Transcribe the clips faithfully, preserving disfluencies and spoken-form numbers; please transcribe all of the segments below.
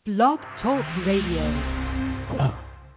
Blog Talk Radio. Oh.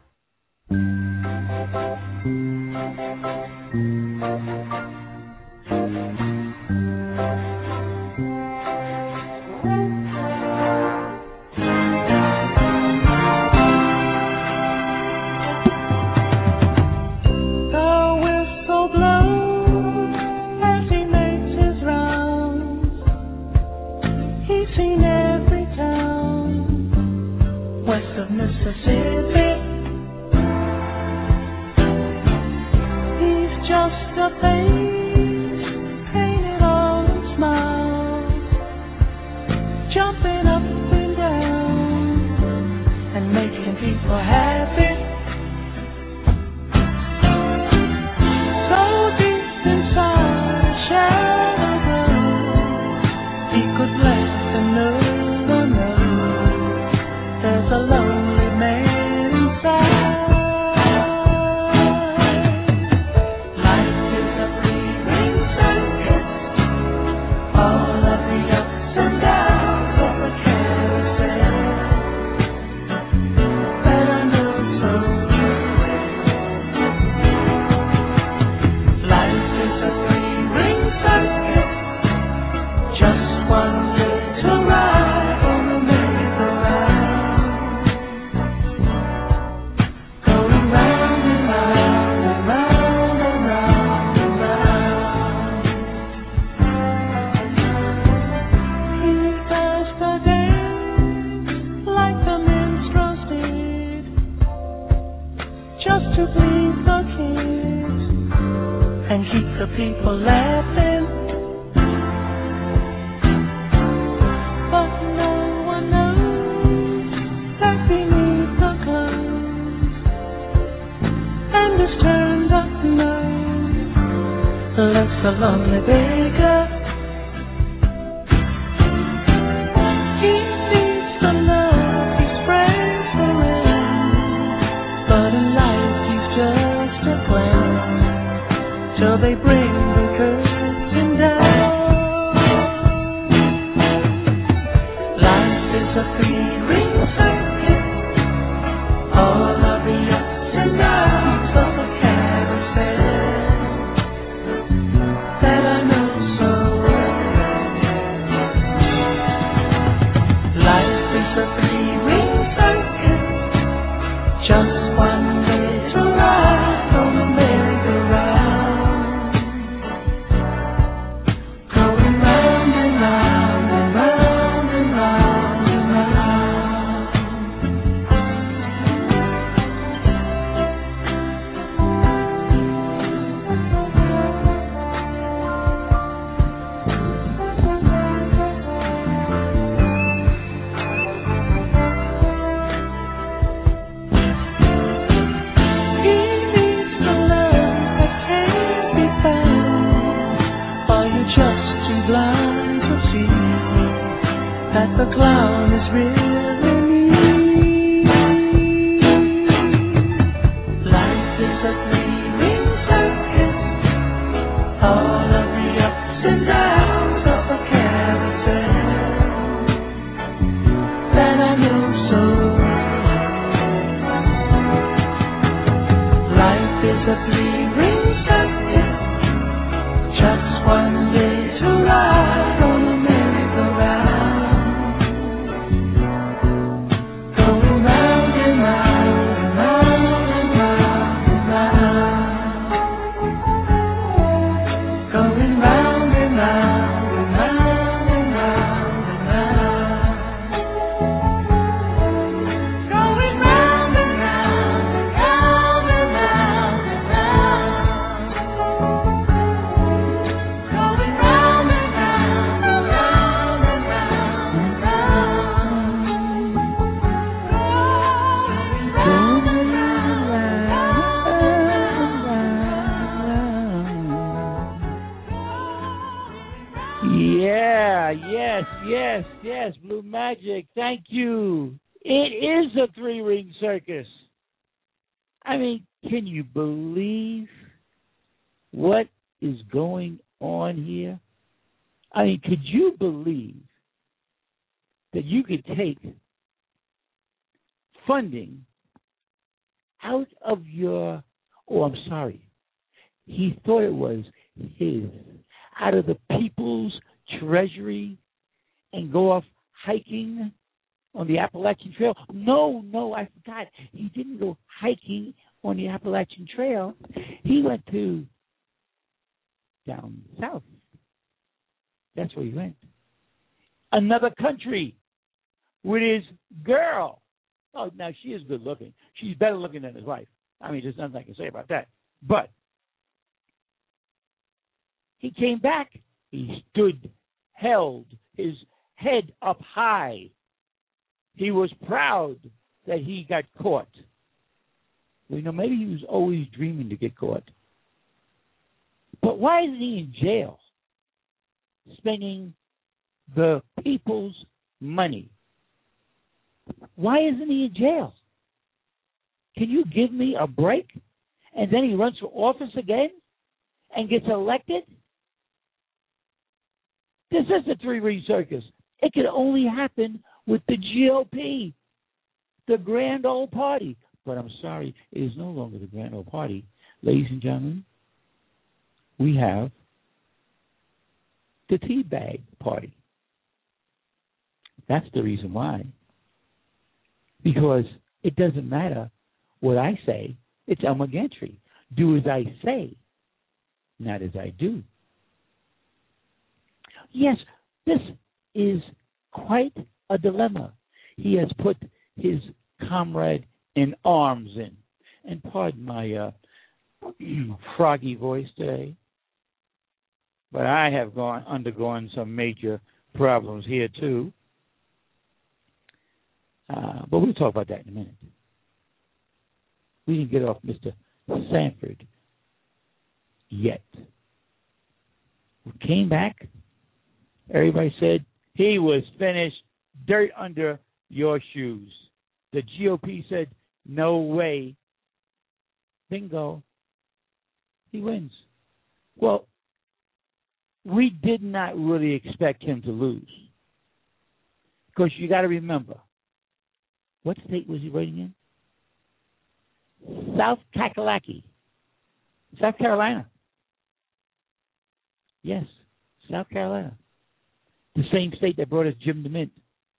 What is going on here? I mean, could you believe that you could take funding out of your, oh, I'm sorry, he thought it was his, out of the people's treasury and go off hiking on the Appalachian Trail? No, no, I forgot. He didn't go hiking on the Appalachian Trail. He went to down south. That's where he went. Another country with his girl. Oh, now she is good looking. She's better looking than his wife. I mean, there's nothing I can say about that. But he came back. He stood, held his head up high. He was proud that he got caught. Well, you know, maybe he was always dreaming to get caught. But why isn't he in jail spending the people's money? Why isn't he in jail? Can you give me a break? And then he runs for office again and gets elected? This is the three-ring circus. It can only happen with the G O P, the grand old party. But I'm sorry, it is no longer the grand old party. Ladies and gentlemen, we have the teabag party. That's the reason why. Because it doesn't matter what I say. It's Elmer Gantry. Do as I say, not as I do. Yes, this is quite a dilemma. He has put his comrade in arms in. And pardon my uh, froggy voice today, but I have gone undergone some major problems here too. Uh, but we'll talk about that in a minute. We didn't get off Mister Sanford yet. We came back. Everybody said he was finished. Dirt under your shoes. The G O P said, no way. Bingo. He wins. Well, we did not really expect him to lose. Because you got to remember, what state was he running in? South Kakalaki. South Carolina. Yes, South Carolina. The same state that brought us Jim DeMint.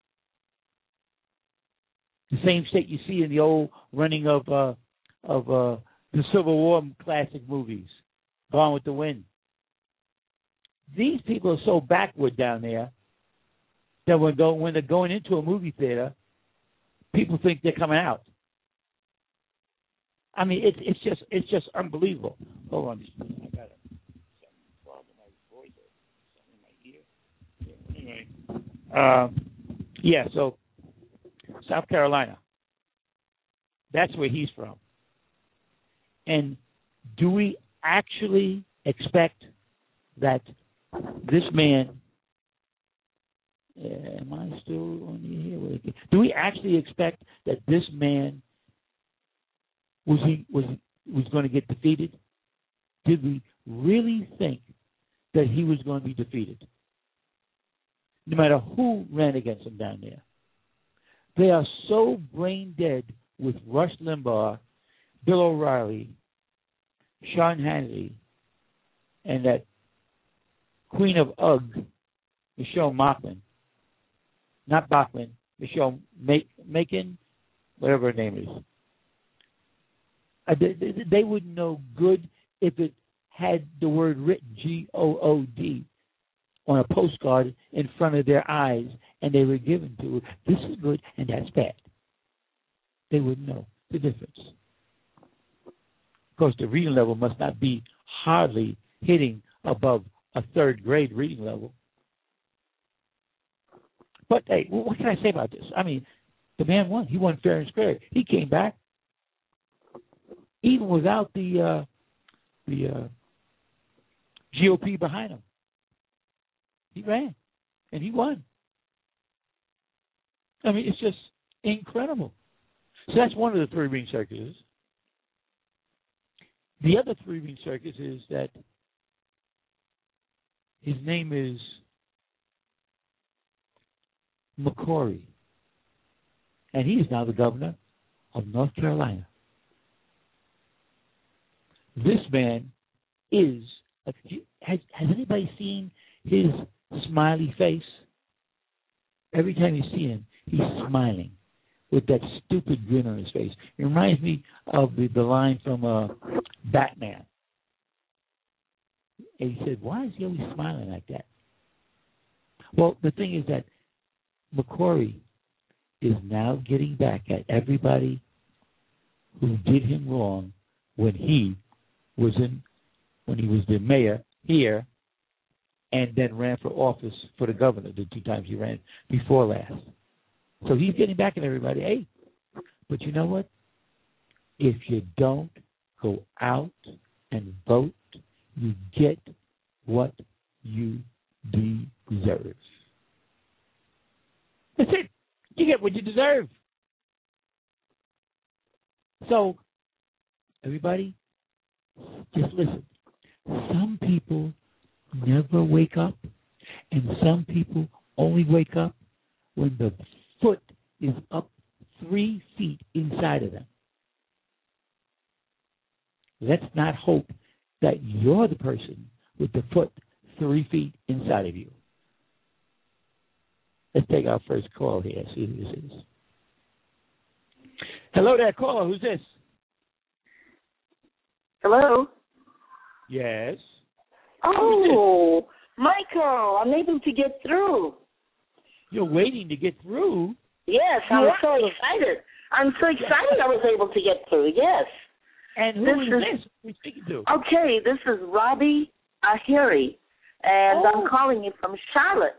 The same state you see in the old running of uh, of uh, the Civil War classic movies, Gone with the Wind. These people are so backward down there that when, go, when they're going into a movie theater, people think they're coming out. I mean, it's it's just it's just unbelievable. Hold on, I got a problem with my voice, something in my ear. Yeah, anyway, uh, yeah. So South Carolina, that's where he's from. And do we actually expect that this man? Uh, am I still on the here? Do we actually expect that this man was he was was going to get defeated? Did we really think that he was going to be defeated? No matter who ran against him down there, they are so brain dead with Rush Limbaugh, Bill O'Reilly, Sean Hannity, and that Queen of Ugg, Michelle Bachmann. Not Bachman, Michelle Macon, whatever her name is. Uh, they, they, they wouldn't know good if it had the word written, G O O D, on a postcard in front of their eyes, and they were given to it. This is good, and that's bad. They wouldn't know the difference. Of course, the reading level must not be hardly hitting above a third grade reading level. But, hey, what can I say about this? I mean, the man won. He won fair and square. He came back, even without the uh, the uh, G O P behind him. He ran, and he won. I mean, it's just incredible. So that's one of the three-ring circuses. The other three-ring circus is that his name is McCrory, and he is now the governor of North Carolina. This man is, has, has anybody seen his smiley face? Every time you see him, he's smiling with that stupid grin on his face. It reminds me of the, the line from uh, Batman. And he said, why is he always smiling like that? Well, the thing is that McCrory is now getting back at everybody who did him wrong when he was in, when he was the mayor here, and then ran for office for the governor the two times he ran before last. So he's getting back at everybody. Hey, but you know what? If you don't go out and vote, you get what you deserve. That's it. You get what you deserve. So, everybody, just listen. Some people never wake up, and some people only wake up when the foot is up three feet inside of them. Let's not hope that you're the person with the foot three feet inside of you. Let's take our first call here, see who this is. Hello there, caller. Who's this? Hello? Yes. Oh, Michael, I'm able to get through. You're waiting to get through? Yes, I'm so excited. I'm so excited I was able to get through, yes. And who this is, is this we're speaking to? Okay, this is Robbie Ahiri, and oh. I'm calling you from Charlotte.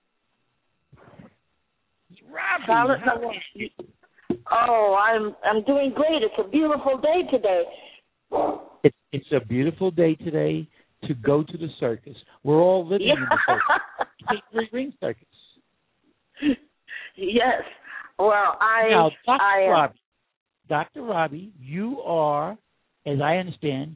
Robbie, Charlotte, how are you? Oh, I'm I'm doing great. It's a beautiful day today. It's it's a beautiful day today to go to the circus. We're all living yeah. in the circus. Three Ring Circus. Yes. Well, I now, Doctor I am. Robbie, Doctor Robbie, you are, as I understand,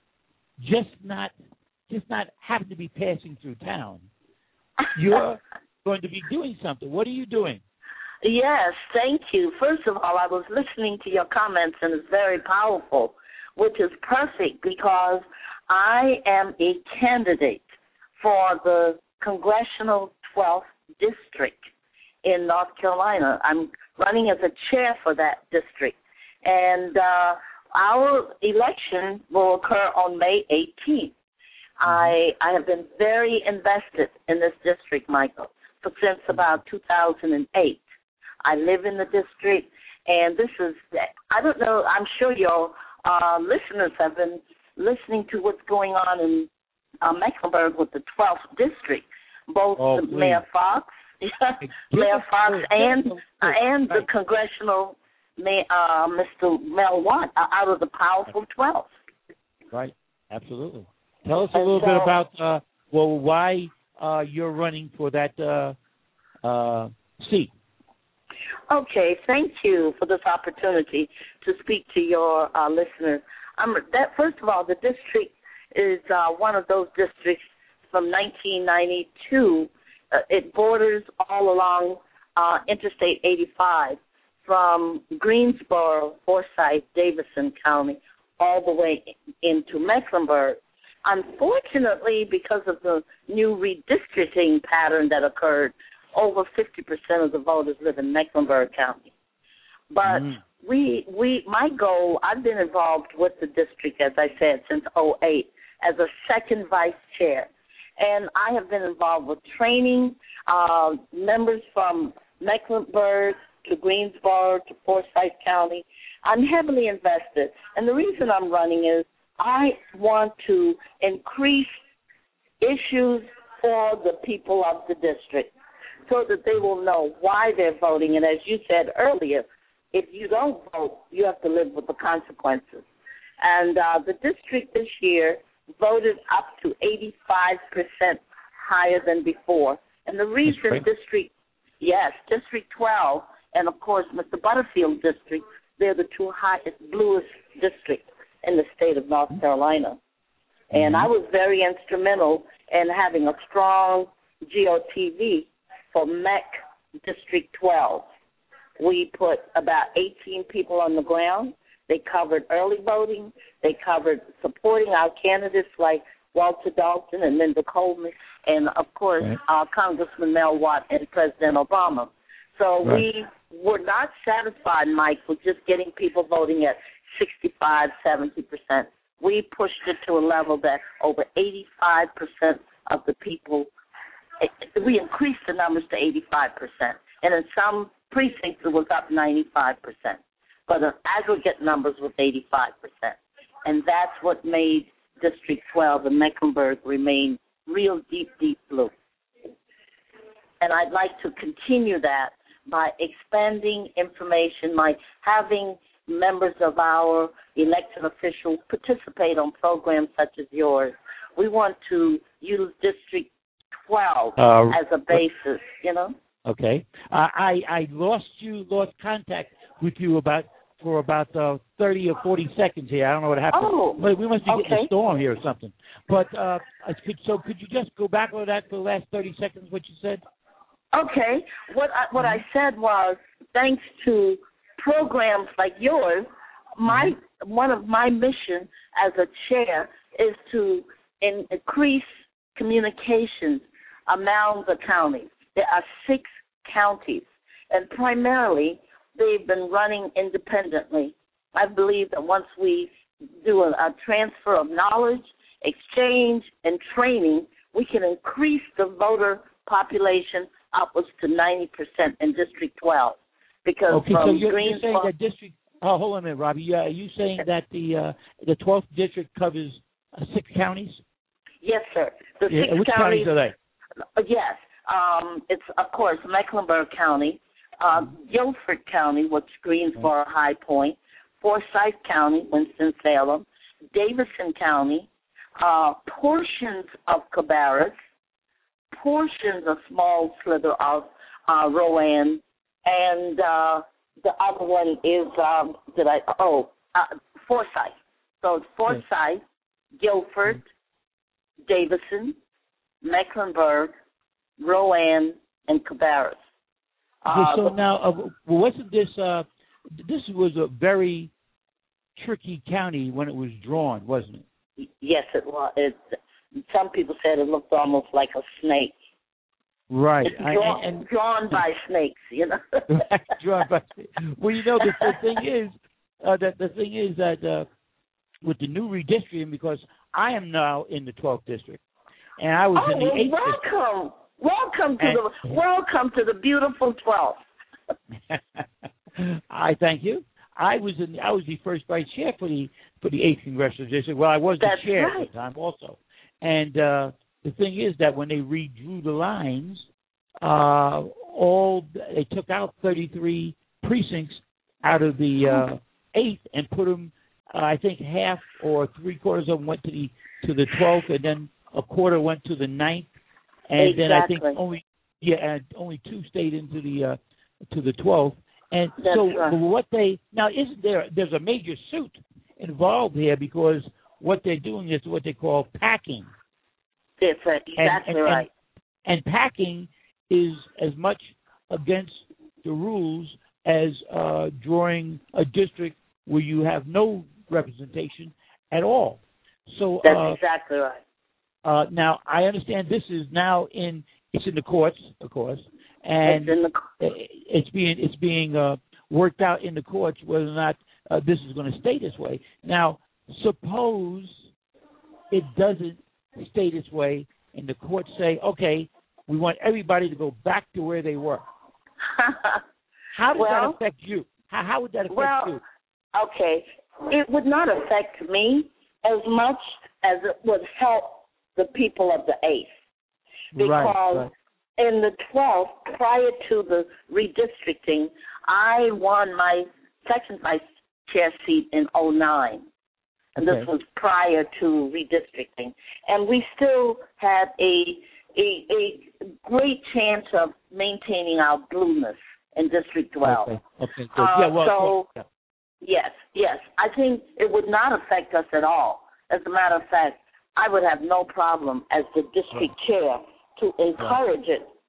just not just not happen to be passing through town. You're going to be doing something. What are you doing? Yes, thank you. First of all, I was listening to your comments, and it's very powerful, which is perfect because I am a candidate for the Congressional twelfth District in North Carolina. I'm running as a chair for that district. And uh, our election will occur on May eighteenth. Mm-hmm. I I have been very invested in this district, Michael, for since about two thousand eight. I live in the district, and this is, I don't know, I'm sure your uh, listeners have been listening to what's going on in uh, Mecklenburg with the twelfth district, both oh, the Mayor Fox, Mayor Fox and, uh, and the congressional May, uh, Mister Mel Watt are out of the powerful twelve. Right, absolutely. Tell us a little so, bit about, uh, well, why uh, you're running for that uh, uh, seat. Okay, thank you for this opportunity to speak to your uh, listeners. Um, that first of all, the district is uh, one of those districts from nineteen ninety-two. Uh, it borders all along uh, Interstate eighty-five from Greensboro, Forsyth, Davidson County, all the way into Mecklenburg. Unfortunately, because of the new redistricting pattern that occurred, over fifty percent of the voters live in Mecklenburg County. But mm. we, we, my goal, I've been involved with the district, as I said, since oh eight as a second vice chair. And I have been involved with training uh, members from Mecklenburg to Greensboro to Forsyth County. I'm heavily invested. And the reason I'm running is I want to increase issues for the people of the district so that they will know why they're voting. And as you said earlier, if you don't vote, you have to live with the consequences. And uh, the district this year voted up to eighty-five percent higher than before. And the reason District, yes, District twelve, and of course Mister Butterfield District, they're the two highest, bluest districts in the state of North Carolina. Mm-hmm. And I was very instrumental in having a strong G O T V for M E C District twelve. We put about eighteen people on the ground. They covered early voting. They covered supporting our candidates like Walter Dalton and Linda Coleman, and, of course, right. uh, Congressman Mel Watt and President Obama. So right. we were not satisfied, Mike, with just getting people voting at sixty-five, seventy percent. We pushed it to a level that over eighty-five percent of the people, we increased the numbers to eighty-five percent. And in some precincts, it was up ninety-five percent. But the aggregate numbers was eighty-five percent. And that's what made District twelve in Mecklenburg remain real deep, deep blue. And I'd like to continue that by expanding information, by having members of our elected officials participate on programs such as yours. We want to use District twelve uh, as a basis, you know? Okay. Uh, I, I lost you, lost contact with you about for about uh, thirty or forty seconds here. I don't know what happened. Oh, we must be okay. getting a storm here or something. But uh, could, so could you just go back over that for the last thirty seconds, what you said? Okay. What I, what I said was, thanks to programs like yours, my one of my mission as a chair is to in, increase communications among the counties. There are six counties, and primarily they've been running independently. I believe that once we do a, a transfer of knowledge, exchange, and training, we can increase the voter population upwards to ninety percent in District twelve. Because okay, from so you're, Greensboro, you're saying that District. Oh, hold on a minute, Robbie. Uh, are you saying that the uh, the twelfth district covers uh, six counties? Yes, sir. The yeah, six which counties, counties are they? Yes, um, it's of course Mecklenburg County, uh, Guilford County, which is Greensboro, High Point, Forsyth County, Winston-Salem, Davidson County, uh, portions of Cabarrus, portions of small slither of uh, Rowan, and uh, the other one is, um, did I, oh, uh, Forsyth. So it's Forsyth, Guilford, Davidson, Mecklenburg, Rowan, and Cabarrus. Okay, uh, so now, uh, well, wasn't this, uh, this was a very tricky county when it was drawn, wasn't it? Yes, it was. It, some people said it looked almost like a snake. Right. It's drawn, I, and, drawn by snakes, you know. drawn by snakes. Well, you know, the, the thing is, uh, that the thing is that uh, with the new redistricting, because I am now in the twelfth district, and I was oh, in the eighth welcome. district. Welcome to and, the welcome to the beautiful twelfth. I thank you. I was in. I was the first vice chair for the for the eighth congressional district. Well, I was the That's chair right. at the time also, and. Uh, The thing is that when they redrew the lines, uh, all they took out thirty-three precincts out of the uh, eighth and put them. Uh, I think half or three quarters of them went to the to the twelfth, and then a quarter went to the ninth, and exactly. then I think only yeah, and only two stayed into the uh, to the twelfth. And That's so right. what they now isn't there? There's a major suit involved here because what they're doing is what they call packing. That's exactly and, and, right. And, and packing is as much against the rules as uh, drawing a district where you have no representation at all. So that's uh, exactly right. Uh, now I understand this is now in it's in the courts, of course, and it's, in the... it's being it's being uh, worked out in the courts whether or not uh, this is going to stay this way. Now, suppose it doesn't stay this way, and the courts say, okay, we want everybody to go back to where they were. How does well, that affect you? How, how would that affect well, you? Okay, it would not affect me as much as it would help the people of the eighth. Because right, right. in the twelfth, prior to the redistricting, I won my second vice chair seat in oh nine. And okay. This was prior to redistricting. And we still had a, a a great chance of maintaining our blueness in District twelve. Okay, okay. Uh, yeah, well, so, yeah. yes, yes. I think it would not affect us at all. As a matter of fact, I would have no problem as the district chair to encourage it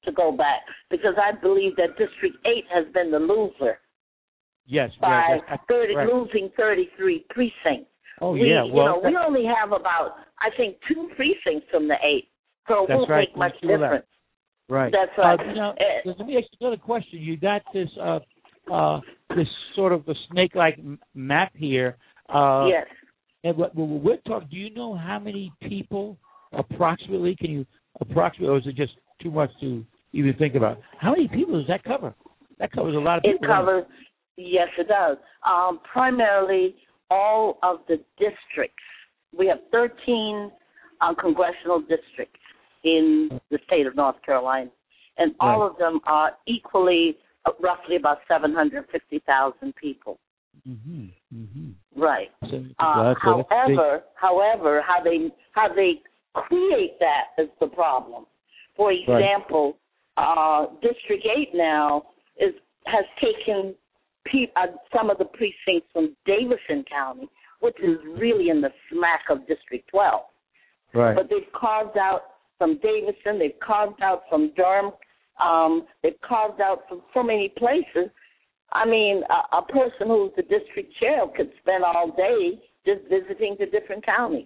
to go back because I believe that District eight has been the loser. Yes, by yes, thirty, right. losing thirty-three precincts. Oh, we, yeah. Well, you know, we only have about, I think, two precincts from the eight, so it won't right. make much difference. Right. That's right. Uh, now, uh, let me ask you another question. You got this uh, uh, this sort of a snake-like m- map here. Uh, yes. And what we're talking, do you know how many people approximately? Can you approximately, or is it just too much to even think about? How many people does that cover? That covers a lot of people. It covers, yes, it does. Um, primarily all of the districts. We have thirteen uh, congressional districts in the state of North Carolina, and all right. of them are equally, uh, roughly about seven hundred fifty thousand people. Mm-hmm. Mm-hmm. Right. So, uh, so however, however, how they how they create that is the problem. For example, right. uh, District eight now is has taken pe- uh, some of the precincts from Davidson County, which is really in the smack of District twelve. Right. But they've carved out from Davidson, they've carved out from Durham, um, they've carved out from so many places. I mean, a, a person who's the district chair could spend all day just visiting the different counties.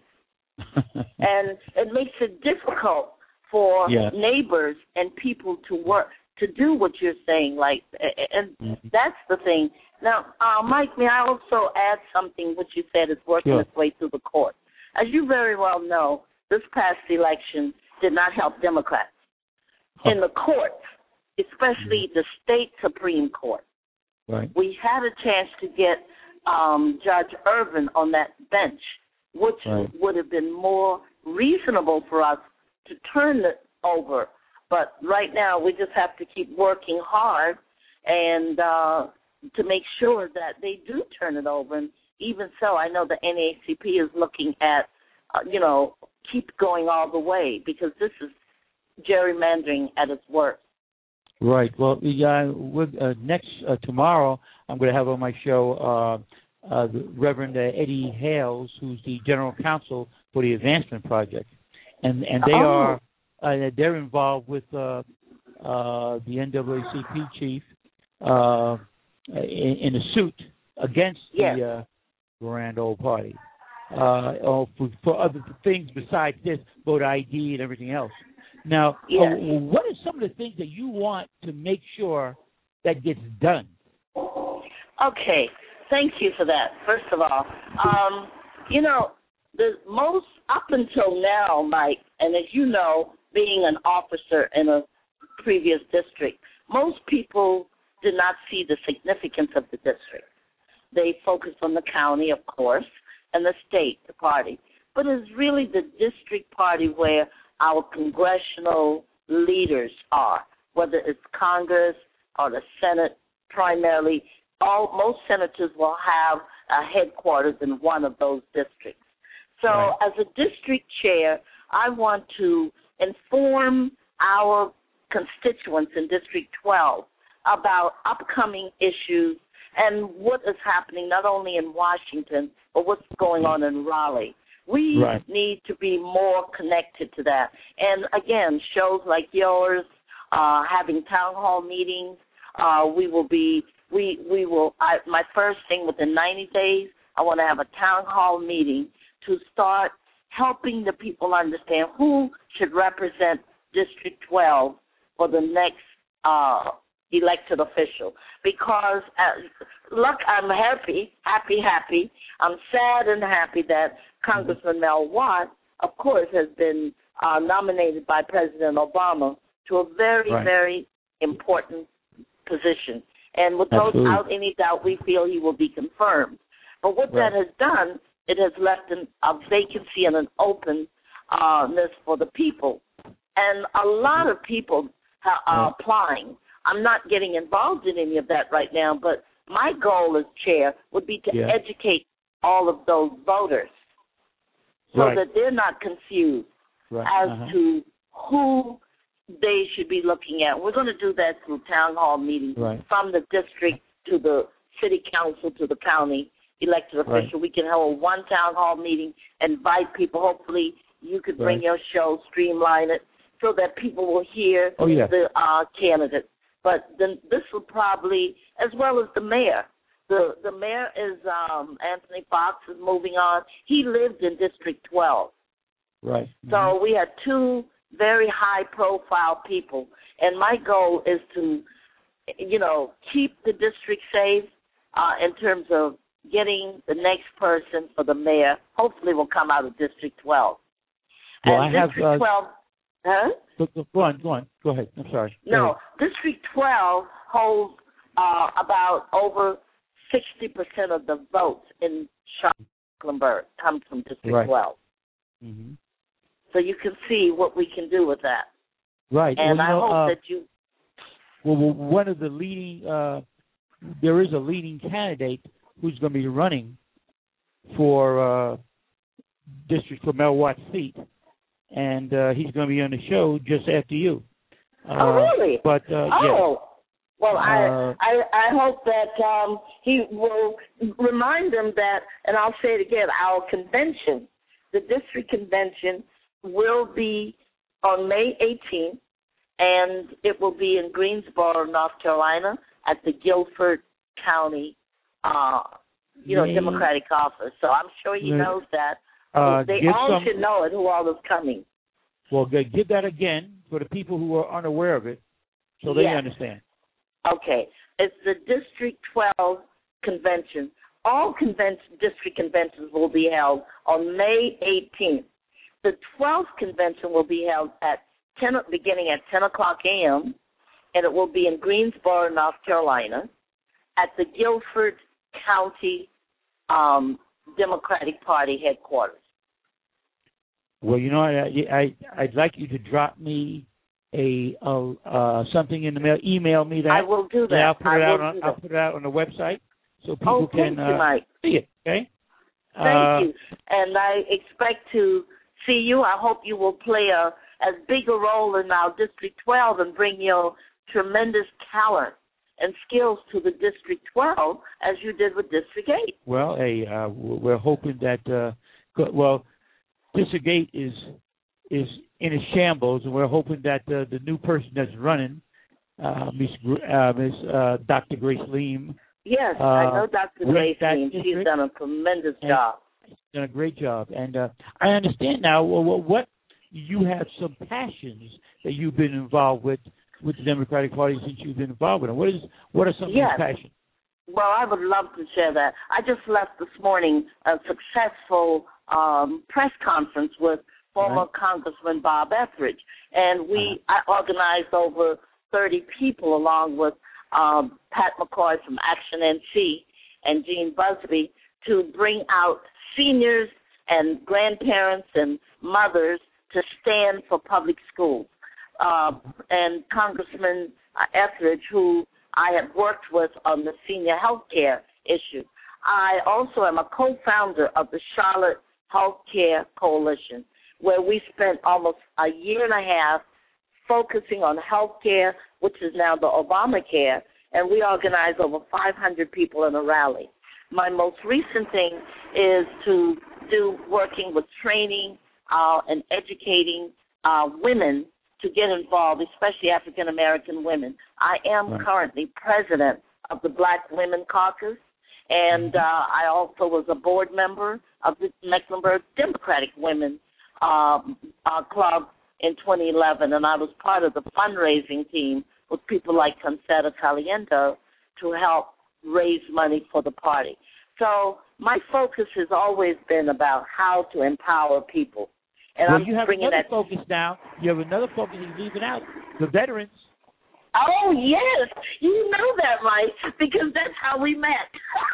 And it makes it difficult for yeah. neighbors and people to work, to do what you're saying. Like, and mm-hmm. that's the thing. Now, uh, Mike, may I also add something which you said is working sure. its way through the court? As you very well know, this past election did not help Democrats. Huh. In the courts, especially mm-hmm. the state Supreme Court. Right. We had a chance to get um, Judge Irvin on that bench, which right. would have been more reasonable for us to turn it over. But right now, we just have to keep working hard and uh, to make sure that they do turn it over. And even so, I know the N double A C P is looking at, uh, you know, keep going all the way because this is gerrymandering at its worst. Right. Well, yeah, uh, next uh, tomorrow, I'm going to have on my show uh, uh, the Reverend uh, Eddie Hales, who's the general counsel for the Advancement Project, and and they oh. are uh, they're involved with uh, uh, the N double A C P chief uh, in, in a suit against yes. the uh, Grand Old Party, uh, or for, for other things besides this, voter I D and everything else. Now, yes. uh, what are some of the things that you want to make sure that gets done? Okay, thank you for that, first of all. Um, you know, the most, up until now, Mike, and as you know, being an officer in a previous district, most people did not see the significance of the district. They focused on the county, of course, and the state, the party. But it's really the district party where our congressional leaders are, whether it's Congress or the Senate primarily. All, most senators will have a headquarters in one of those districts. So right. as a district chair, I want to inform our constituents in District twelve about upcoming issues and what is happening not only in Washington, but what's going on in Raleigh. We right. need to be more connected to that. And, again, shows like yours, uh, having town hall meetings, uh, we will be, we, we will, I, my first thing within ninety days, I want to have a town hall meeting to start helping the people understand who should represent District twelve for the next uh, elected official. Because, uh, look, I'm happy, happy, happy. I'm sad and happy that Congressman Mel Watt, of course, has been uh, nominated by President Obama to a very, right. very important position. And without Absolutely. any doubt, we feel he will be confirmed. But what right. that has done, it has left an, a vacancy and an openness uh, for the people. And a lot of people ha- are right. applying. I'm not getting involved in any of that right now, but my goal as chair would be to yeah. educate all of those voters so right. that they're not confused right. as uh-huh. to who they should be looking at. We're going to do that through town hall meetings right. from the district to the city council to the county elected official. Right. We can hold one town hall meeting, invite people. Hopefully you could bring right. your show, streamline it, so that people will hear oh, yeah. the uh, candidates. But then this will probably, as well as the mayor. The the mayor is um, Anthony Fox is moving on. He lived in District twelve. Right. Mm-hmm. So we had two very high-profile people, and my goal is to, you know, keep the district safe uh, in terms of getting the next person for the mayor. Hopefully, will come out of District twelve. Well, and I District have, uh, twelve. Huh? Go, go, go on, go on. Go ahead. I'm sorry. Go No, ahead. District twelve holds uh, about over sixty percent of the votes in Charlotte come from District right. twelve. Mm-hmm. So you can see what we can do with that. Right. And well, I you know, hope uh, that you... Well, well, one of the leading, uh, there is a leading candidate who's going to be running for uh, District for Mel Watt's seat, and uh, he's going to be on the show just after you. Uh, oh, really? But, uh, oh. Yeah. Well, I, uh, I I hope that um, he will remind them that, and I'll say it again, our convention, the district convention, will be on May eighteenth, and it will be in Greensboro, North Carolina, at the Guilford County, uh, you know, May, Democratic office. So I'm sure he May, knows that. Uh, they all some, should know it, who all is coming. Well, give that again for the people who are unaware of it, so they yes. understand. Okay. It's the District twelve convention. All convention, district conventions will be held on May eighteenth. The twelfth convention will be held at ten, beginning at ten o'clock a.m., and it will be in Greensboro, North Carolina, at the Guilford County um, Democratic Party headquarters. Well, you know, I, I I'd like you to drop me a uh, uh, something in the mail. Email me that. I will do that. And I'll put I it out will on do I'll that. put it out on the website so people oh, can thank you, uh, Mike. see it. Okay. Thank uh, you, and I expect to see you. I hope you will play a as big a role in our District twelve and bring your tremendous talent and skills to the District twelve as you did with District eight. Well, hey, uh, we're hoping that. Uh, well, District eight is is in a shambles, and we're hoping that uh, the new person that's running, uh, Miss uh, Miss uh, Doctor Grace Leem. Yes, uh, I know Doctor Grace Leem. She's district. done a tremendous job. She's done a great job, and uh, I understand now. Well, what you have some passions that you've been involved with with the Democratic Party since you've been involved with them. What is what are some yes. of your passions? Well, I would love to share that. I just left this morning a successful um, press conference with former right. Congressman Bob Etheridge, and we uh-huh. I organized over thirty people along with um, Pat McCoy from Action N C and Gene Busby to bring out seniors and grandparents and mothers to stand for public schools. Uh, and Congressman Etheridge, who I have worked with on the senior health care issue. I also am a co-founder of the Charlotte Healthcare Coalition, where we spent almost a year and a half focusing on health care, which is now the Obamacare, and we organized over five hundred people in a rally. My most recent thing is to do working with training uh, and educating uh, women to get involved, especially African-American women. I am right. currently president of the Black Women Caucus, and uh, I also was a board member of the Mecklenburg Democratic Women uh, uh, Club in twenty eleven, and I was part of the fundraising team with people like Concetta Caliendo to help raise money for the party. So my focus has always been about how to empower people. And well, I'm you have bringing another that focus now. You have another focus you're leaving out, the veterans. Oh, yes. You know that, Mike, because that's how we met.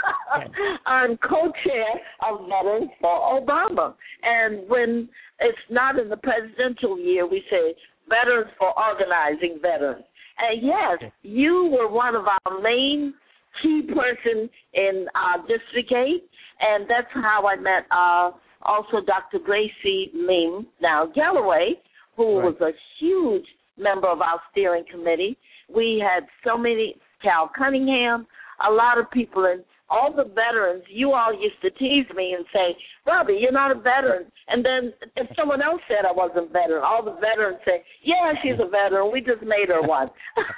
I'm co-chair of Veterans for Obama. And when it's not in the presidential year, we say Veterans for Organizing Veterans. And, yes, you were one of our main key person in uh, District eight, and that's how I met uh, also Doctor Gracie Leem, now Galloway, who right. was a huge member of our steering committee. We had so many, Cal Cunningham, a lot of people, and all the veterans, you all used to tease me and say, Robbie, you're not a veteran. And then if someone else said I wasn't a veteran, all the veterans say, yeah, she's a veteran. We just made her one.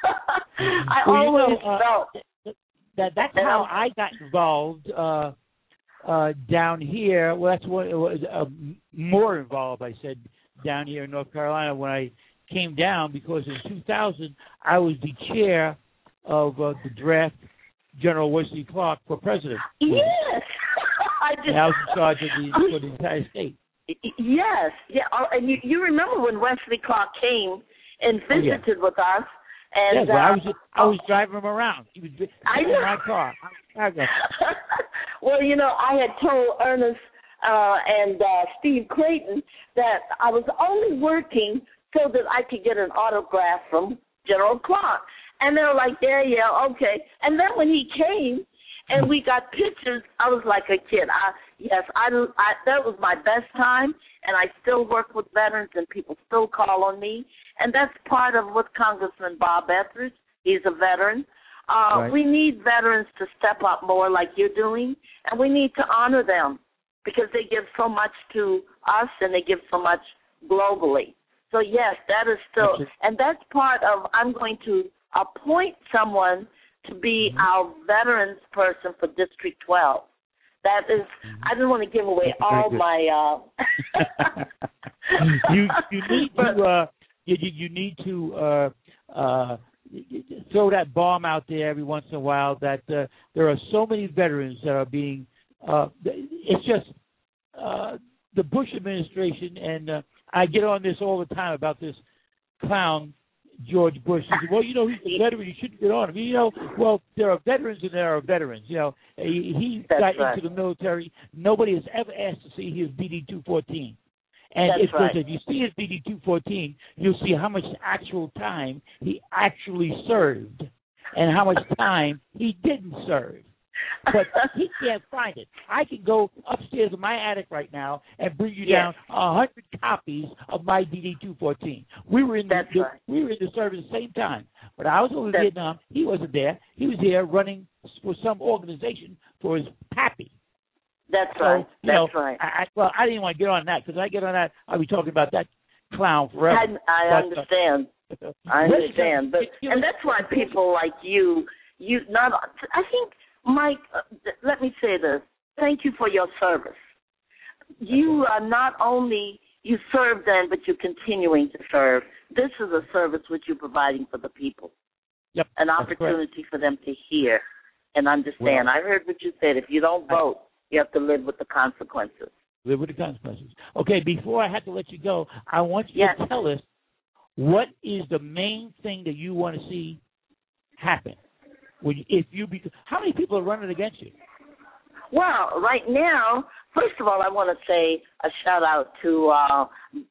I well, always you know, uh, felt. That, that's how I got involved uh, uh, down here. Well, that's what it was, uh, more involved, I said, down here in North Carolina when I came down, because in two thousand I was the chair of uh, the draft General Wesley Clark for president. Yes. I just, and I was in charge of the, for the entire state. Yes. Yeah. And you, you remember when Wesley Clark came and visited oh, yeah. with us. And, yes, well, uh, I was I was driving him around. He was I in my car. Well, you know, I had told Ernest uh, and uh, Steve Creighton that I was only working so that I could get an autograph from General Clark. And they were like, yeah, yeah, okay. And then when he came and we got pictures, I was like a kid. I, yes, I, I, that was my best time, and I still work with veterans, and people still call on me. And that's part of what Congressman Bob Etheridge, he's a veteran. Uh, right. We need veterans to step up more like you're doing, and we need to honor them because they give so much to us and they give so much globally. So, yes, that is still, that's and that's part of, I'm going to appoint someone to be mm-hmm. our veterans person for District twelve. That is, mm-hmm. I didn't want to give away all my. Uh... you you need to uh, you you need to uh, uh, throw that bomb out there every once in a while. That uh, there are so many veterans that are being. Uh, it's just uh, the Bush administration, and uh, I get on this all the time about this clown. George Bush. He said, well, you know, he's a veteran. You shouldn't get on him. You know, well, there are veterans and there are veterans. You know, he, he got right. into the military. Nobody has ever asked to see his B D two fourteen. And That's if, right. if you see his B D two fourteen, you'll see how much actual time he actually served and how much time he didn't serve. But he can't find it. I can go upstairs in my attic right now and bring you yes. down a hundred copies of my D D two fourteen. We were in the, the right. we were in the service at the same time. But I was over in That's Vietnam. He wasn't there. He was here running for some organization for his pappy. That's so, right. You That's know, right. I, I, well, I didn't want to get on that because I get on that, I'll be talking about that clown forever. I, I but, understand. Uh, I understand. But and that's why people like you, you not. I think. Mike, uh, let me say this. Thank you for your service. You are not only, you serve then, but you're continuing to serve. This is a service which you're providing for the people. Yep, an opportunity for them to hear and understand. Well, I heard what you said. If you don't vote, you have to live with the consequences. Live with the consequences. Okay, before I have to let you go, I want you yes. to tell us what is the main thing that you want to see happen. When you, if you be, how many people are running against you? Well, right now, first of all, I want to say a shout out to uh,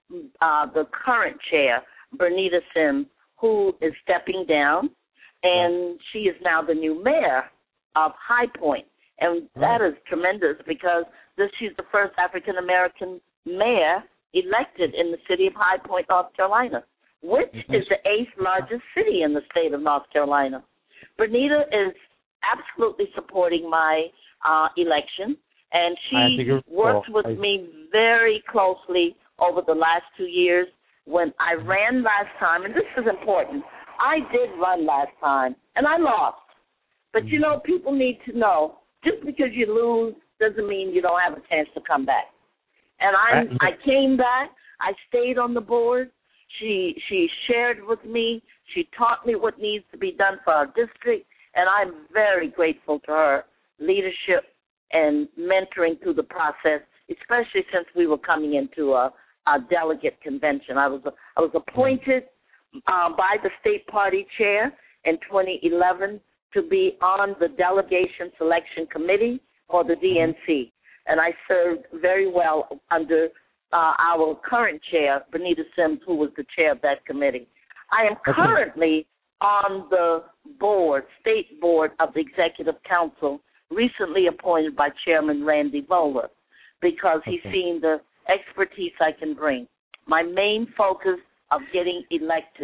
uh, the current chair, Bernita Sims, who is stepping down, and right. she is now the new mayor of High Point, and right. that is tremendous because this she's the first African American mayor elected in the city of High Point, North Carolina, which mm-hmm. is the eighth largest city in the state of North Carolina. Bernita is absolutely supporting my uh, election, and she worked with me very closely over the last two years. When I ran last time, and this is important, I did run last time, and I lost. But, you know, people need to know, just because you lose doesn't mean you don't have a chance to come back. And I I came back. I stayed on the board. She she shared with me. She taught me what needs to be done for our district, and I'm very grateful to her leadership and mentoring through the process, especially since we were coming into a, a delegate convention. I was I was appointed uh, by the state party chair in twenty eleven to be on the delegation selection committee for the D N C, and I served very well under uh, our current chair, Bernita Sims, who was the chair of that committee. I am okay. currently on the board, state board of the Executive Council, recently appointed by Chairman Randy Bowler, because he's okay. seen the expertise I can bring. My main focus of getting elected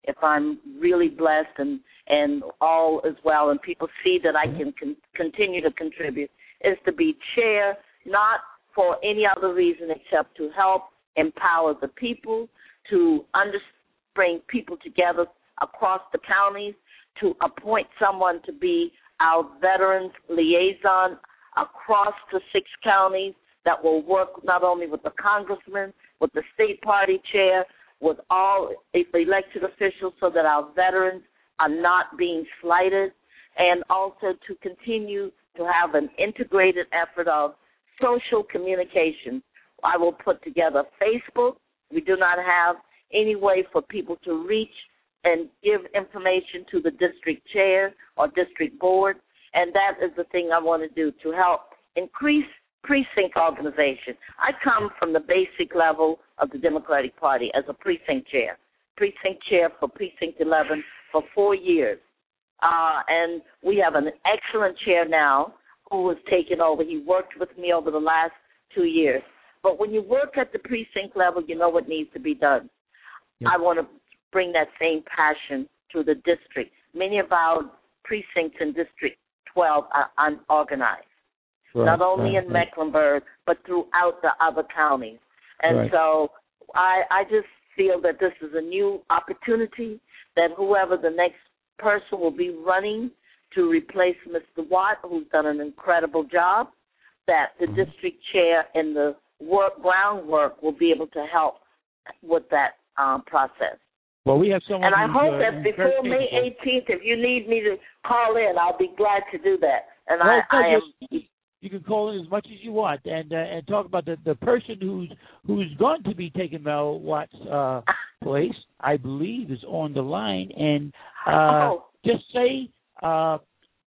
if I'm really blessed and, and all is well and people see that I can con- continue to contribute, is to be chair, not for any other reason except to help empower the people, to under- bring people together across the counties, to appoint someone to be our veterans liaison across the six counties that will work not only with the congressman, with the state party chair, with all elected officials so that our veterans are not being slighted, and also to continue to have an integrated effort of social communication. I will put together Facebook. We do not have any way for people to reach and give information to the district chair or district board, and that is the thing I want to do to help increase precinct organization. I come from the basic level of the Democratic Party as a precinct chair, precinct chair for Precinct eleven for four years. Uh, and we have an excellent chair now who has taken over. He worked with me over the last two years. But when you work at the precinct level, you know what needs to be done. Yep. I want to bring that same passion to the district. Many of our precincts in District twelve are unorganized, right, not only right, in right. Mecklenburg, but throughout the other counties. And right. so I, I just feel that this is a new opportunity, that whoever the next person will be running to replace Mister Watt, who's done an incredible job, that the mm-hmm. district chair and the work groundwork will be able to help with that um, process. Well, we have someone. And I hope uh, that before May eighteenth, if you need me to call in, I'll be glad to do that. And well, I, I am. You can call in as much as you want, and uh, and talk about the, the person who's who's going to be taking Mel Watt's uh, place. I believe is on the line, and uh, oh. just say. Uh,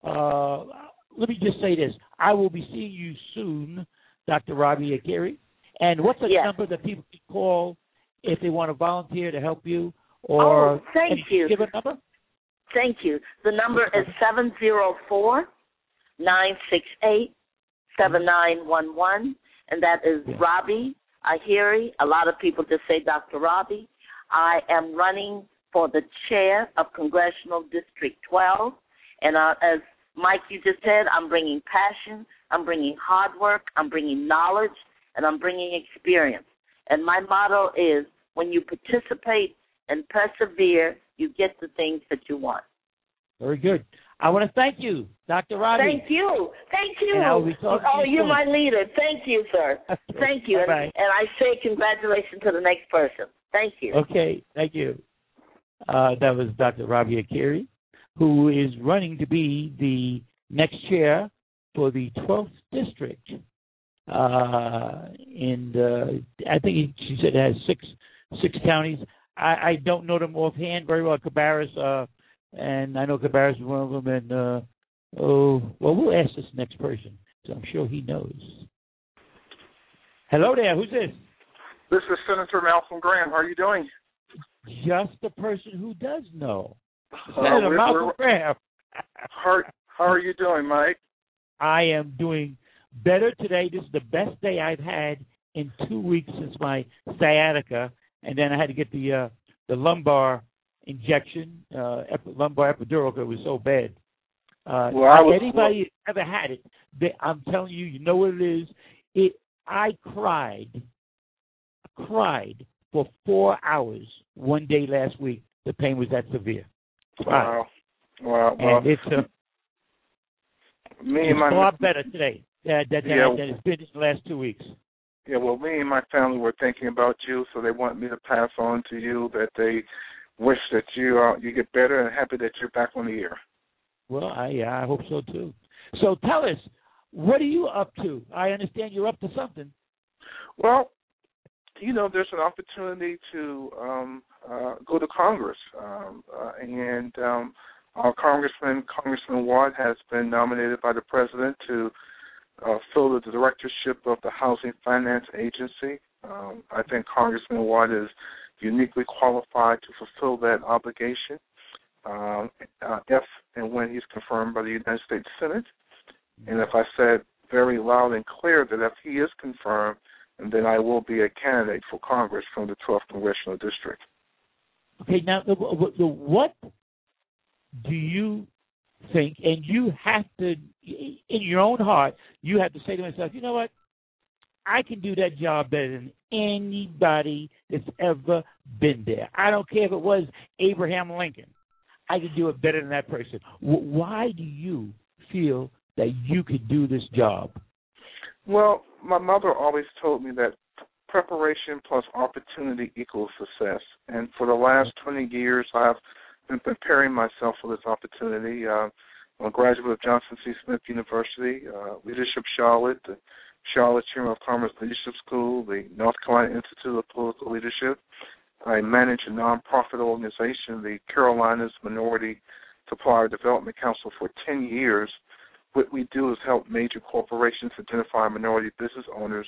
uh, let me just say this: I will be seeing you soon, Doctor Robbie Akiri. And what's the yes. number that people can call if they want to volunteer to help you? Or oh, thank you. Give a number. Thank you. The number is seven zero four nine six eight seven nine one one, and that is yeah. Robbie Ahiri. A lot of people just say Doctor Robbie. I am running for the chair of Congressional District twelve, and uh, as Mike, you just said, I'm bringing passion, I'm bringing hard work, I'm bringing knowledge, and I'm bringing experience. And my motto is, when you participate and persevere, you get the things that you want. Very good. I want to thank you, Doctor Robbie. Thank you. Thank you. And I'll be talking oh, to you you're soon. my leader. Thank you, sir. Thank you. And, and I say congratulations to the next person. Thank you. Okay. Thank you. Uh, that was Doctor Robbie Akiri, who is running to be the next chair for the twelfth district. Uh, and uh, I think he, she said it has six six counties. I, I don't know them offhand very well. Cabarrus, uh, and I know Cabarrus is one of them. And uh, oh, well, we'll ask this next person, so I'm sure he knows. Hello there. Who's this? This is Senator Malcolm Graham. How are you doing? Just the person who does know. Uh, Senator we're, Malcolm we're, Graham. how, how are you doing, Mike? I am doing better today. This is the best day I've had in two weeks since my sciatica, and then I had to get the uh, the lumbar injection, uh, ep- lumbar epidural, because it was so bad. Uh, well, I was, anybody well, ever had it? They, I'm telling you, you know what it is. It. I cried, cried for four hours one day last week. The pain was that severe. Wow. Wow. And well, it's, uh, me it's and my, a lot better today uh, than, yeah, than it's been in the last two weeks. Yeah, well, me and my family were thinking about you, so they want me to pass on to you that they wish that you uh, you get better and happy that you're back on the air. Well, I yeah, I hope so, too. So tell us, what are you up to? I understand you're up to something. Well, you know, there's an opportunity to um, uh, go to Congress, um, uh, and um, our Congressman, Congressman Watt, has been nominated by the President to uh, fill the directorship of the Housing Finance Agency. Um, I think Congressman Watt is uniquely qualified to fulfill that obligation um, uh, if and when he's confirmed by the United States Senate. And if I said very loud and clear that if he is confirmed, and then I will be a candidate for Congress from the twelfth Congressional District. Okay, now, the, the, what do you think, and you have to, in your own heart, you have to say to yourself, you know what, I can do that job better than anybody that's ever been there. I don't care if it was Abraham Lincoln. I can do it better than that person. Why do you feel that you could do this job? Well, my mother always told me that preparation plus opportunity equals success. And for the last twenty years, I've been preparing myself for this opportunity. Uh, I'm a graduate of Johnson C. Smith University, uh, Leadership Charlotte, the Charlotte Chamber of Commerce Leadership School, the North Carolina Institute of Political Leadership. I manage a nonprofit organization, the Carolinas Minority Supplier Development Council, for ten years. What we do is help major corporations identify minority business owners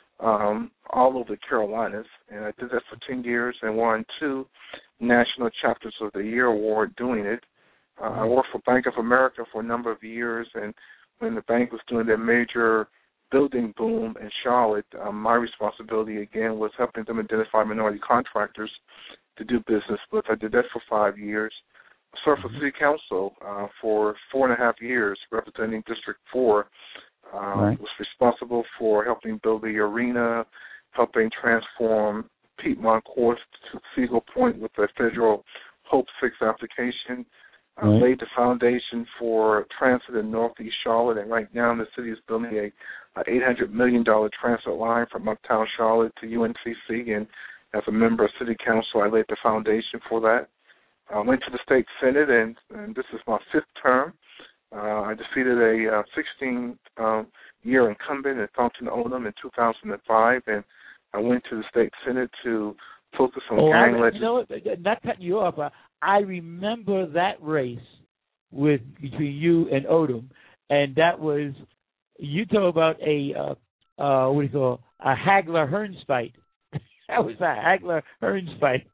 um, all over the Carolinas. And I did that for ten years and won two National Chapters of the Year award doing it. Uh, I worked for Bank of America for a number of years, and when the bank was doing their major building boom in Charlotte, um, my responsibility, again, was helping them identify minority contractors to do business with. I did that for five years. I served for City Council uh, for four and a half years, representing District four. Um, right. Was responsible for helping build the arena, helping transform Piedmont Court to Siegel Point with the federal Hope six application. Uh, right. Laid the foundation for transit in Northeast Charlotte, and right now the city is building a, a eight hundred million dollars transit line from Uptown Charlotte to U N C C, and as a member of City Council, I laid the foundation for that. I went to the state Senate, and, and this is my fifth term. Uh, I defeated a uh, sixteen-year um, incumbent in Fountain Odom in two thousand five, and I went to the state Senate to focus on oh, gang legislation. You know what, not cutting you off, uh, I remember that race with between you and Odom, and that was, you talk about a, uh, uh, what do you call, a Hagler-Hearns fight. That was a Hagler-Hearns fight.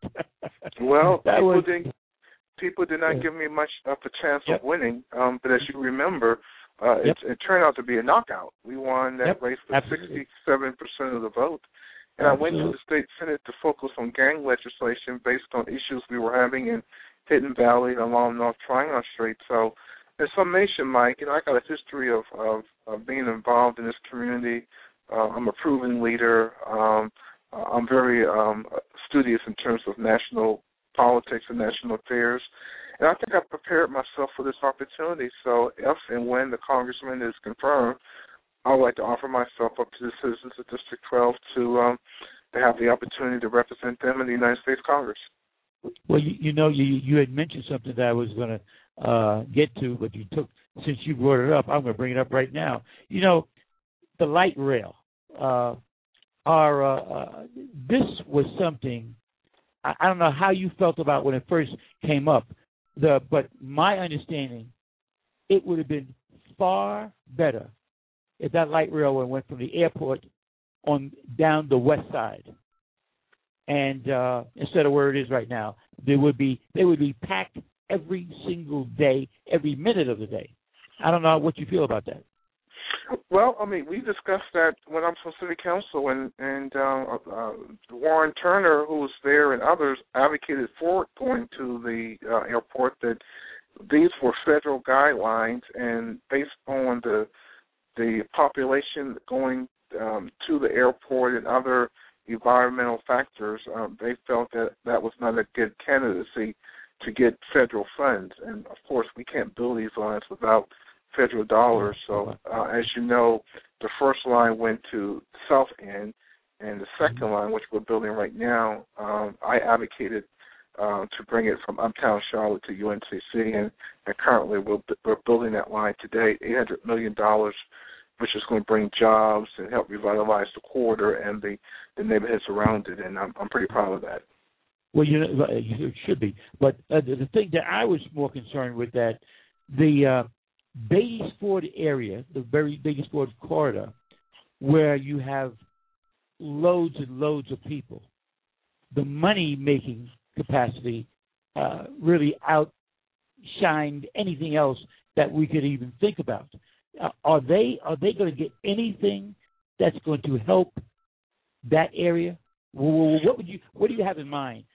Well, that people, was, didn't, people did not yeah. give me much of a chance yep. of winning, um, but as you remember, uh, yep. it, it turned out to be a knockout. We won that yep. race with Absolutely. sixty-seven percent of the vote. And Absolutely. I went to the state Senate to focus on gang legislation based on issues we were having in Hidden Valley and along North Triangle Street. So, in summation, Mike, you know, I got a history of, of, of being involved in this community. Uh, I'm a proven leader. Um, I'm very um, studious in terms of national politics and national affairs. And I think I've prepared myself for this opportunity. So if and when the congressman is confirmed, I would like to offer myself up to the citizens of District twelve to um, to have the opportunity to represent them in the United States Congress. Well, you, you know, you you had mentioned something that I was going to uh, get to, but you took, since you brought it up, I'm going to bring it up right now. You know, the light rail. Uh, are uh, uh, this was something, I, I don't know how you felt about when it first came up, the but my understanding, it would have been far better if that light railway went from the airport on down the west side, and uh, instead of where it is right now, they would be they would be packed every single day, every minute of the day. I don't know what you feel about that. Well, I mean, we discussed that when I was on City Council, and and uh, uh, Warren Turner, who was there, and others advocated for going to the uh, airport. That these were federal guidelines, and based on the the population going um, to the airport and other environmental factors, um, they felt that that was not a good candidacy to get federal funds. And, of course, we can't build these lines without federal dollars. So, uh, as you know, the first line went to South End, and the second line, which we're building right now, um, I advocated uh, to bring it from Uptown Charlotte to U N C C, and, and currently we're, we're building that line today, eight hundred million dollars, which is going to bring jobs and help revitalize the corridor and the, the neighborhoods around it, and I'm, I'm pretty proud of that. Well, you know, it should be. But uh, the thing that I was more concerned with, that the uh, Beatties Ford area, the very Beatties Ford corridor, where you have loads and loads of people, the money-making capacity uh, really outshined anything else that we could even think about. Uh, are they are they going to get anything that's going to help that area? Well, what would you what do you have in mind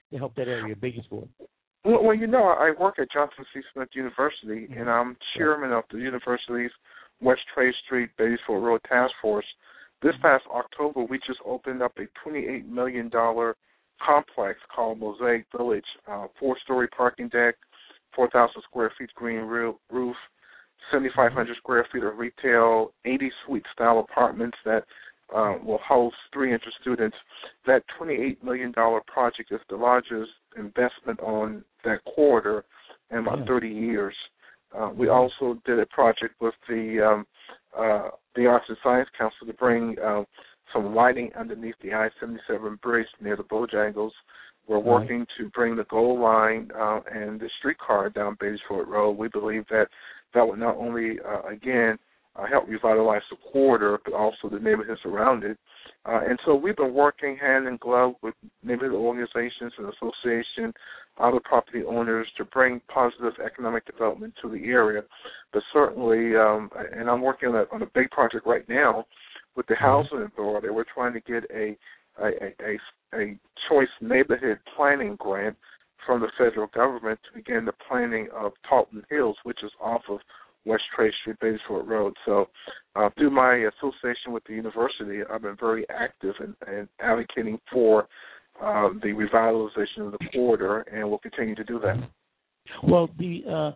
to help that area, Beatty-Ford? Well, well, you know, I work at Johnson C. Smith University, and I'm chairman of the university's West Trade Street, Beatty-Ford Road Task Force. This past October, we just opened up a twenty-eight million dollars complex called Mosaic Village, uh, four-story parking deck, four thousand square feet green roof, seventy-five hundred square feet of retail, eighty suite-style apartments that uh, will host three hundred students. That twenty-eight million dollars project is the largest investment on that corridor in about thirty years. Uh, we also did a project with the um, uh, the Arts and Science Council to bring uh, some lighting underneath the I seventy-seven bridge near the Bojangles. We're working right. to bring the Gold Line uh, and the streetcar down Beatty-Ford Road. We believe that that would not only, uh, again, uh, help revitalize the corridor, but also the neighborhoods around it. Uh, and so we've been working hand in glove with neighborhood organizations and association, other property owners to bring positive economic development to the area. But certainly, um, and I'm working on a, on a big project right now with the Housing Authority. We're trying to get a a, a, a choice neighborhood planning grant from the federal government to begin the planning of Taunton Hills, which is off of West Trade Street, Beatty-Ford Road. So uh, through my association with the university, I've been very active in, in advocating for uh, the revitalization of the corridor, and will continue to do that. Well, the uh,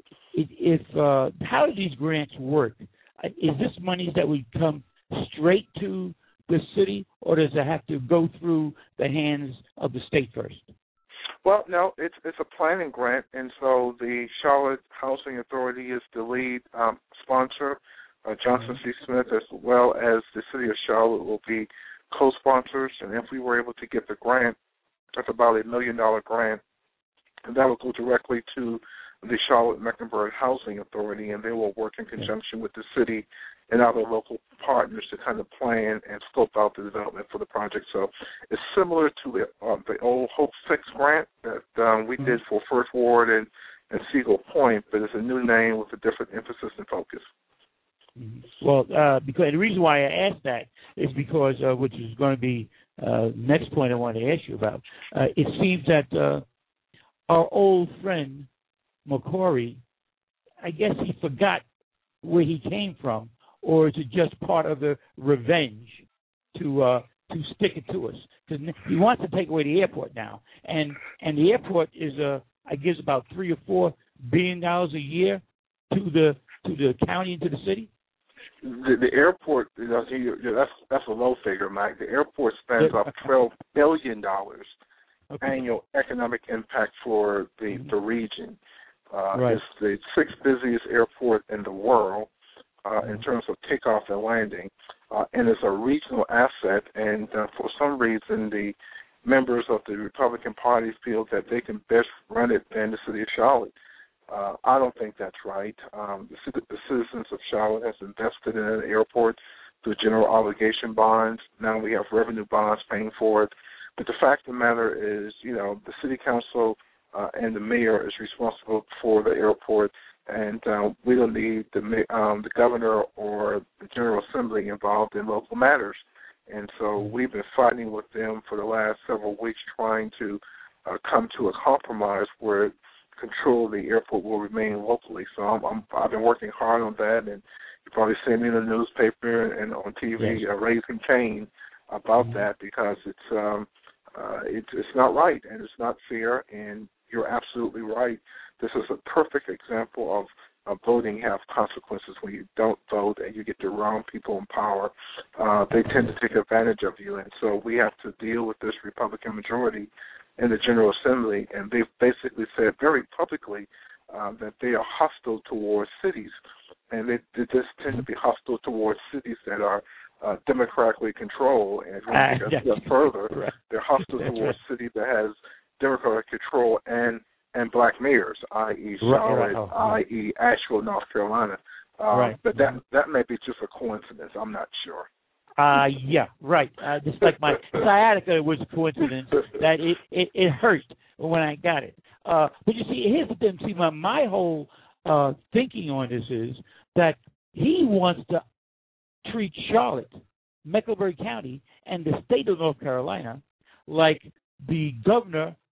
if uh, how do these grants work? Is this money that would come straight to the city, or does it have to go through the hands of the state first? Well, no, it's it's a planning grant, and so the Charlotte Housing Authority is the lead um, sponsor. Uh, Johnson C. Smith, as well as the City of Charlotte, will be co-sponsors, and if we were able to get the grant, that's about a million-dollar grant, and that will go directly to the Charlotte-Mecklenburg Housing Authority, and they will work in conjunction with the city and other local partners to kind of plan and scope out the development for the project. So it's similar to the, uh, the old Hope Six grant that um, we did for First Ward and, and Seagull Point, but it's a new name with a different emphasis and focus. Mm-hmm. Well, uh, because the reason why I asked that is because, uh, which is going to be uh, next point I want to ask you about. Uh, it seems that uh, our old friend McCrory, I guess he forgot where he came from, or is it just part of the revenge to uh, to stick it to us? Because he wants to take away the airport now, and and the airport is uh, I guess about three or four billion dollars a year to the to the county and to the city. The, the airport, you know, that's that's a low figure, Mike. The airport spends about twelve billion dollars okay. annual economic impact for the mm-hmm. the region. Uh, right. It's the sixth busiest airport in the world uh, in terms of takeoff and landing, uh, and it's a regional asset. And uh, for some reason, the members of the Republican Party feel that they can best run it than the city of Charlotte. Uh, I don't think that's right. Um, the, the citizens of Charlotte has invested in an airport through general obligation bonds. Now we have revenue bonds paying for it. But the fact of the matter is, you know, the city council Uh, and the mayor is responsible for the airport, and uh, we don't need the um, the governor or the General Assembly involved in local matters. And so we've been fighting with them for the last several weeks, trying to uh, come to a compromise where control of the airport will remain locally. So I'm, I'm, I've been working hard on that, and you've probably seen me in the newspaper and on T V yes. uh, raising Cain about mm-hmm. that, because it's um, uh, it's it's not right and it's not fair. And you're absolutely right. This is a perfect example of, of voting have consequences. When you don't vote and you get the wrong people in power, uh, they tend to take advantage of you. And so we have to deal with this Republican majority in the General Assembly, and they've basically said very publicly uh, that they are hostile towards cities. And they, they just tend to be hostile towards cities that are uh, democratically controlled. And when you go a step further, right. they're hostile That's towards right. cities that has Democratic control and, and black mayors, that is. Charlotte, right, right. that is. Asheville, North Carolina. Uh, right. But that that may be just a coincidence. I'm not sure. Uh, yeah, right. Uh, just like my sciatica was a coincidence that it, it, it hurt when I got it. Uh, but you see, here's the thing. See, my, my whole uh, thinking on this is that he wants to treat Charlotte, Mecklenburg County, and the state of North Carolina like the governor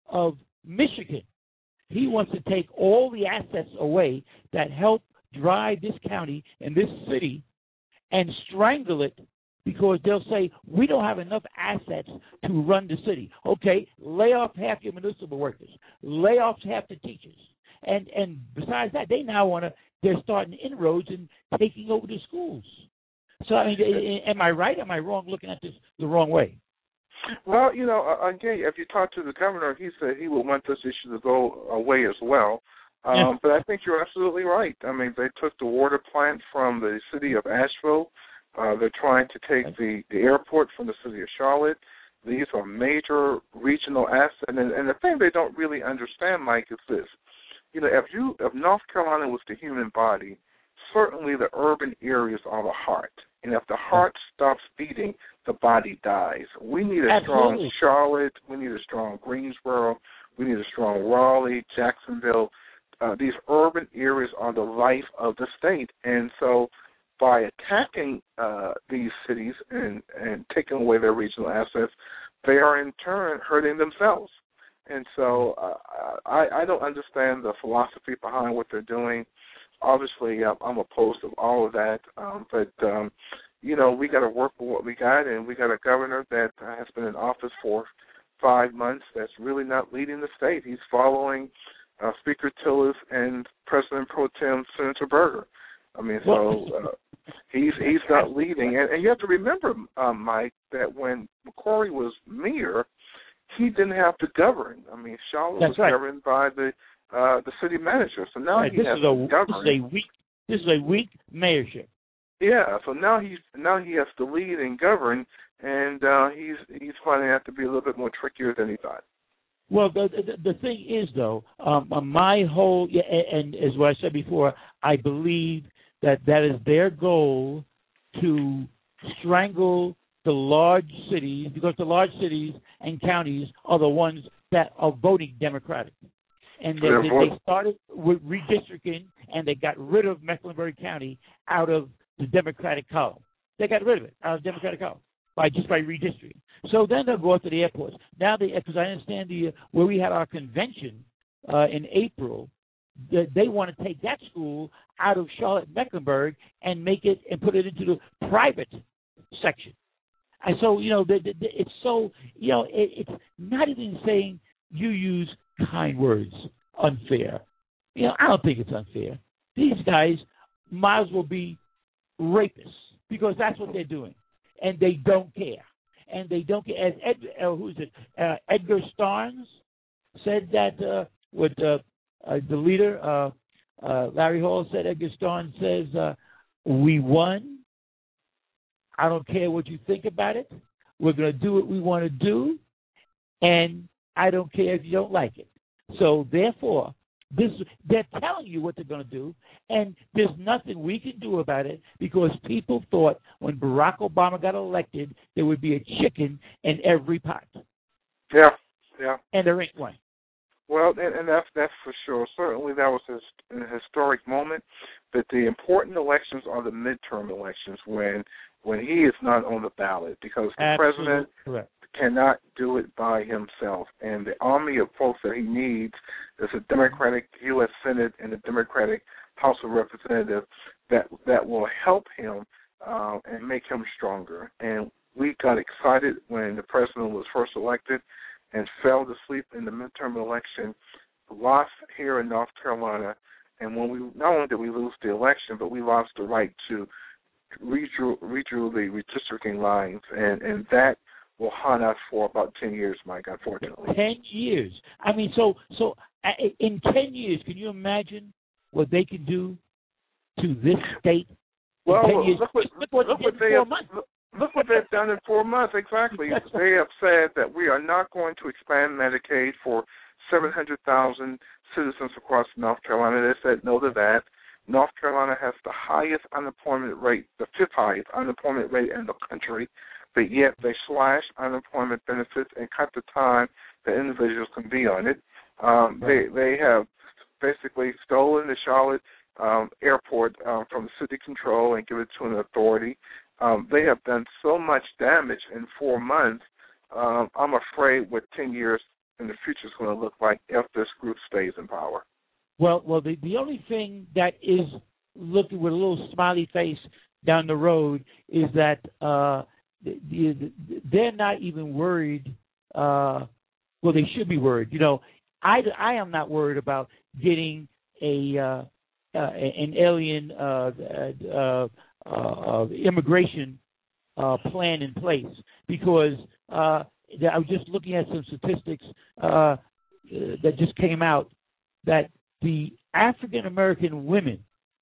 of Michigan. He wants to take all the assets away that help drive this county and this city and strangle it because they'll say, we don't have enough assets to run the city. Okay, lay off half your municipal workers. Lay off half the teachers. And and besides that, they now want to, they're starting inroads and taking over the schools. So, I mean, am I right? Am I wrong looking at this the wrong way? Well, you know, again, if you talk to the governor, he said he would want this issue to go away as well. Um, Yeah. But I think you're absolutely right. I mean, they took the water plant from the city of Asheville. Uh, they're trying to take the, the airport from the city of Charlotte. These are major regional assets. And, and the thing they don't really understand, Mike, is this. You know, if you if North Carolina was the human body, certainly the urban areas are the heart. And if the heart stops beating, the body dies. We need a Absolutely. strong Charlotte. We need a strong Greensboro. We need a strong Raleigh, Jacksonville. Uh, these urban areas are the life of the state. And so by attacking uh, these cities and, and taking away their regional assets, they are in turn hurting themselves. And so uh, I, I don't understand the philosophy behind what they're doing. Obviously, uh, I'm opposed to all of that, um, but, um, you know, we got to work with what we got, and we got a governor that has been in office for five months that's really not leading the state. He's following uh, Speaker Tillis and President Pro Tem Senator Berger. I mean, so uh, he's he's not leading. And, and you have to remember, um, Mike, that when McCrory was mayor, he didn't have to govern. I mean, Charlotte That's was right. governed by the uh, the city manager. So now Right, he this has is to a govern. this is a weak this is a weak mayorship. Yeah, so now he's now he has to lead and govern, and uh, he's he's finding that to be a little bit more trickier than he thought. Well, the the, the thing is, though, um, my whole yeah, and, and as what I said before, I believe that that is their goal to strangle the large cities, because the large cities and counties are the ones that are voting Democratic. And they, they, they started with redistricting, and they got rid of Mecklenburg County out of the Democratic column. They got rid of it out of the Democratic column by just by redistricting. So then they'll go up to the airports. Now, because I understand the where we had our convention uh, in April, the, they want to take that school out of Charlotte Mecklenburg and make it and put it into the private section. And so, you know, the, the, the, it's so, you know, it, it's not even saying you use kind words, unfair. You know, I don't think it's unfair. These guys might as well be rapists because that's what they're doing. And they don't care. And they don't care. As Ed, uh, who's it? Uh, Edgar Starnes said that, uh, what uh, uh, the leader, uh, uh, Larry Hall said, Edgar Starnes says, uh, we won. I don't care what you think about it. We're going to do what we want to do, and I don't care if you don't like it. So, therefore, this they're telling you what they're going to do, and there's nothing we can do about it because people thought when Barack Obama got elected there would be a chicken in every pot. Yeah, yeah. And there ain't one. Well, and, and that's that's for sure. Certainly, that was a, a historic moment. But the important elections are the midterm elections when when he is not on the ballot, because the Absolutely president correct. cannot do it by himself. And the army of folks that he needs is a Democratic U S Senate and a Democratic House of Representatives that that will help him uh, and make him stronger. And we got excited when the president was first elected and fell to sleep in the midterm election, lost here in North Carolina. And when we not only did we lose the election, but we lost the right to redrew, redrew the redistricting lines, and, and that will haunt us for about ten years, Mike, unfortunately. Ten years. I mean, so so uh, in ten years, can you imagine what they can do to this state? In well, ten years? look what, look what, look what they they have. months. Look, Look what they've done in four months, exactly. They have said that we are not going to expand Medicaid for seven hundred thousand citizens across North Carolina. They said no to that. North Carolina has the highest unemployment rate, the fifth highest unemployment rate in the country, but yet they slash unemployment benefits and cut the time that individuals can be on it. Um, they they have basically stolen the Charlotte um, airport um, from the city control and give it to an authority. Um, they have done so much damage in four months. Um, I'm afraid with ten years in the future is going to look like if this group stays in power. Well, well, the, the only thing that is looking with a little smiley face down the road is that uh, the, the, they're not even worried. Uh, well, they should be worried. You know, I, I am not worried about getting a uh, uh, an alien uh, uh, uh, immigration uh, plan in place because uh, I was just looking at some statistics uh, that just came out that the African American women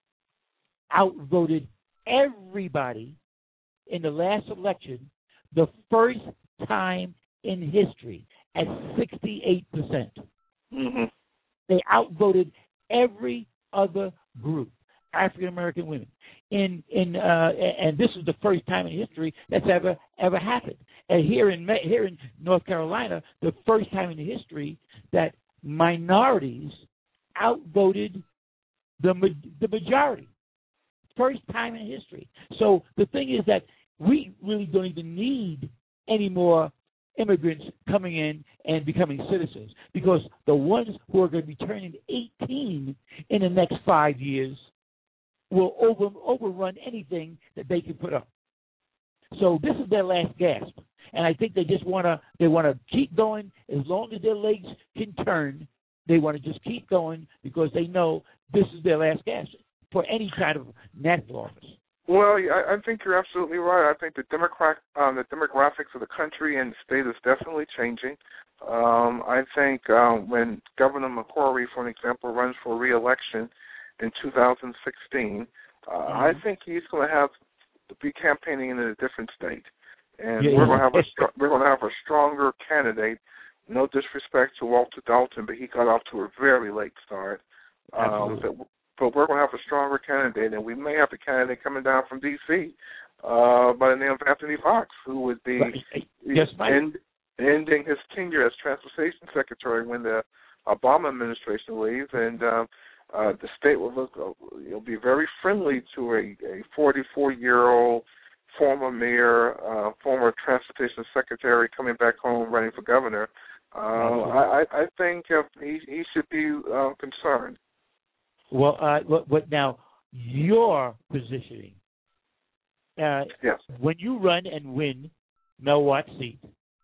outvoted everybody in the last election the first time in history at sixty-eight percent. Mm-hmm. They outvoted every other group, African American women. In in uh, and this is the first time in history that's ever ever happened. And here in here in North Carolina, the first time in history that minorities outvoted the the majority. First time in history. So the thing is that we really don't even need any more immigrants coming in and becoming citizens because the ones who are going to be turning eighteen in the next five years will over, overrun anything that they can put up. So this is their last gasp, and I think they just want to they want to keep going as long as their legs can turn. They want to just keep going because they know this is their last gasp for any kind of national office. Well, I, I think you're absolutely right. I think the democrat, um, the demographics of the country and the state is definitely changing. Um, I think um, when Governor McCrory, for an example, runs for re-election in two thousand sixteen, uh, mm-hmm. I think he's going to have to be campaigning in a different state, and yeah, we're going to have a we're going to have a stronger candidate. No disrespect to Walter Dalton, but he got off to a very late start. Um, but, but we're going to have a stronger candidate, and we may have a candidate coming down from D C uh, by the name of Anthony Fox, who would be yes, end, ending his tenure as Transportation Secretary when the Obama administration leaves, and uh, uh, the state will look it'll be very friendly to a, a forty-four-year-old former mayor, uh, former Transportation Secretary coming back home running for governor. Uh, I, I think uh, he, he should be uh, concerned. Well, uh, what, what now? Your positioning. Uh, yes. When you run and win Mel Watt's seat,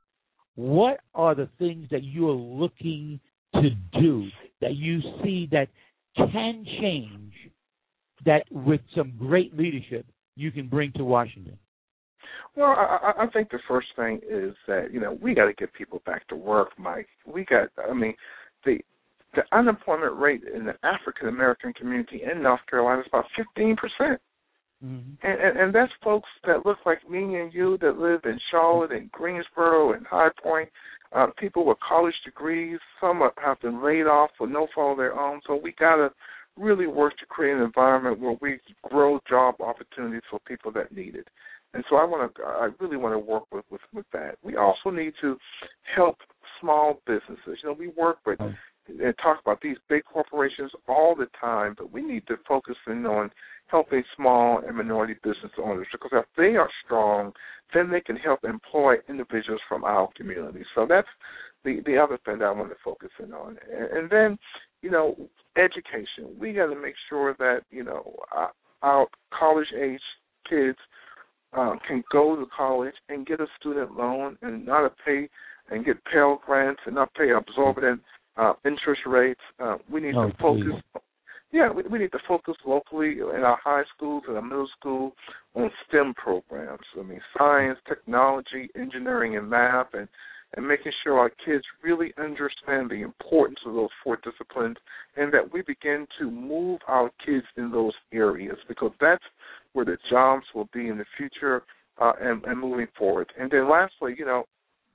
what are the things that you are looking to do that you see that can change, that with some great leadership you can bring to Washington? Well, I, I think the first thing is that, you know, we got to get people back to work, Mike. We got, I mean, the the unemployment rate in the African-American community in North Carolina is about fifteen percent. Mm-hmm. And, and, and that's folks that look like me and you that live in Charlotte and Greensboro and High Point, uh, people with college degrees. Some have been laid off for no fault of their own. So we got to really work to create an environment where we grow job opportunities for people that need it. And so I want to, I really want to work with, with, with that. We also need to help small businesses. You know, we work with and talk about these big corporations all the time, but we need to focus in on helping small and minority business owners, because if they are strong, then they can help employ individuals from our community. So that's the, the other thing that I want to focus in on. And, and then, you know, education. We got to make sure that, you know, our, our college-age kids Uh, can go to college and get a student loan and not pay and get Pell Grants and not pay absorbent uh, interest rates. Uh, we need oh, to focus. Please. Yeah, we, we need to focus locally in our high schools and our middle school on STEM programs. I mean, science, technology, engineering, and math, and and making sure our kids really understand the importance of those four disciplines, and that we begin to move our kids in those areas, because that's where the jobs will be in the future uh, and, and moving forward. And then lastly, you know,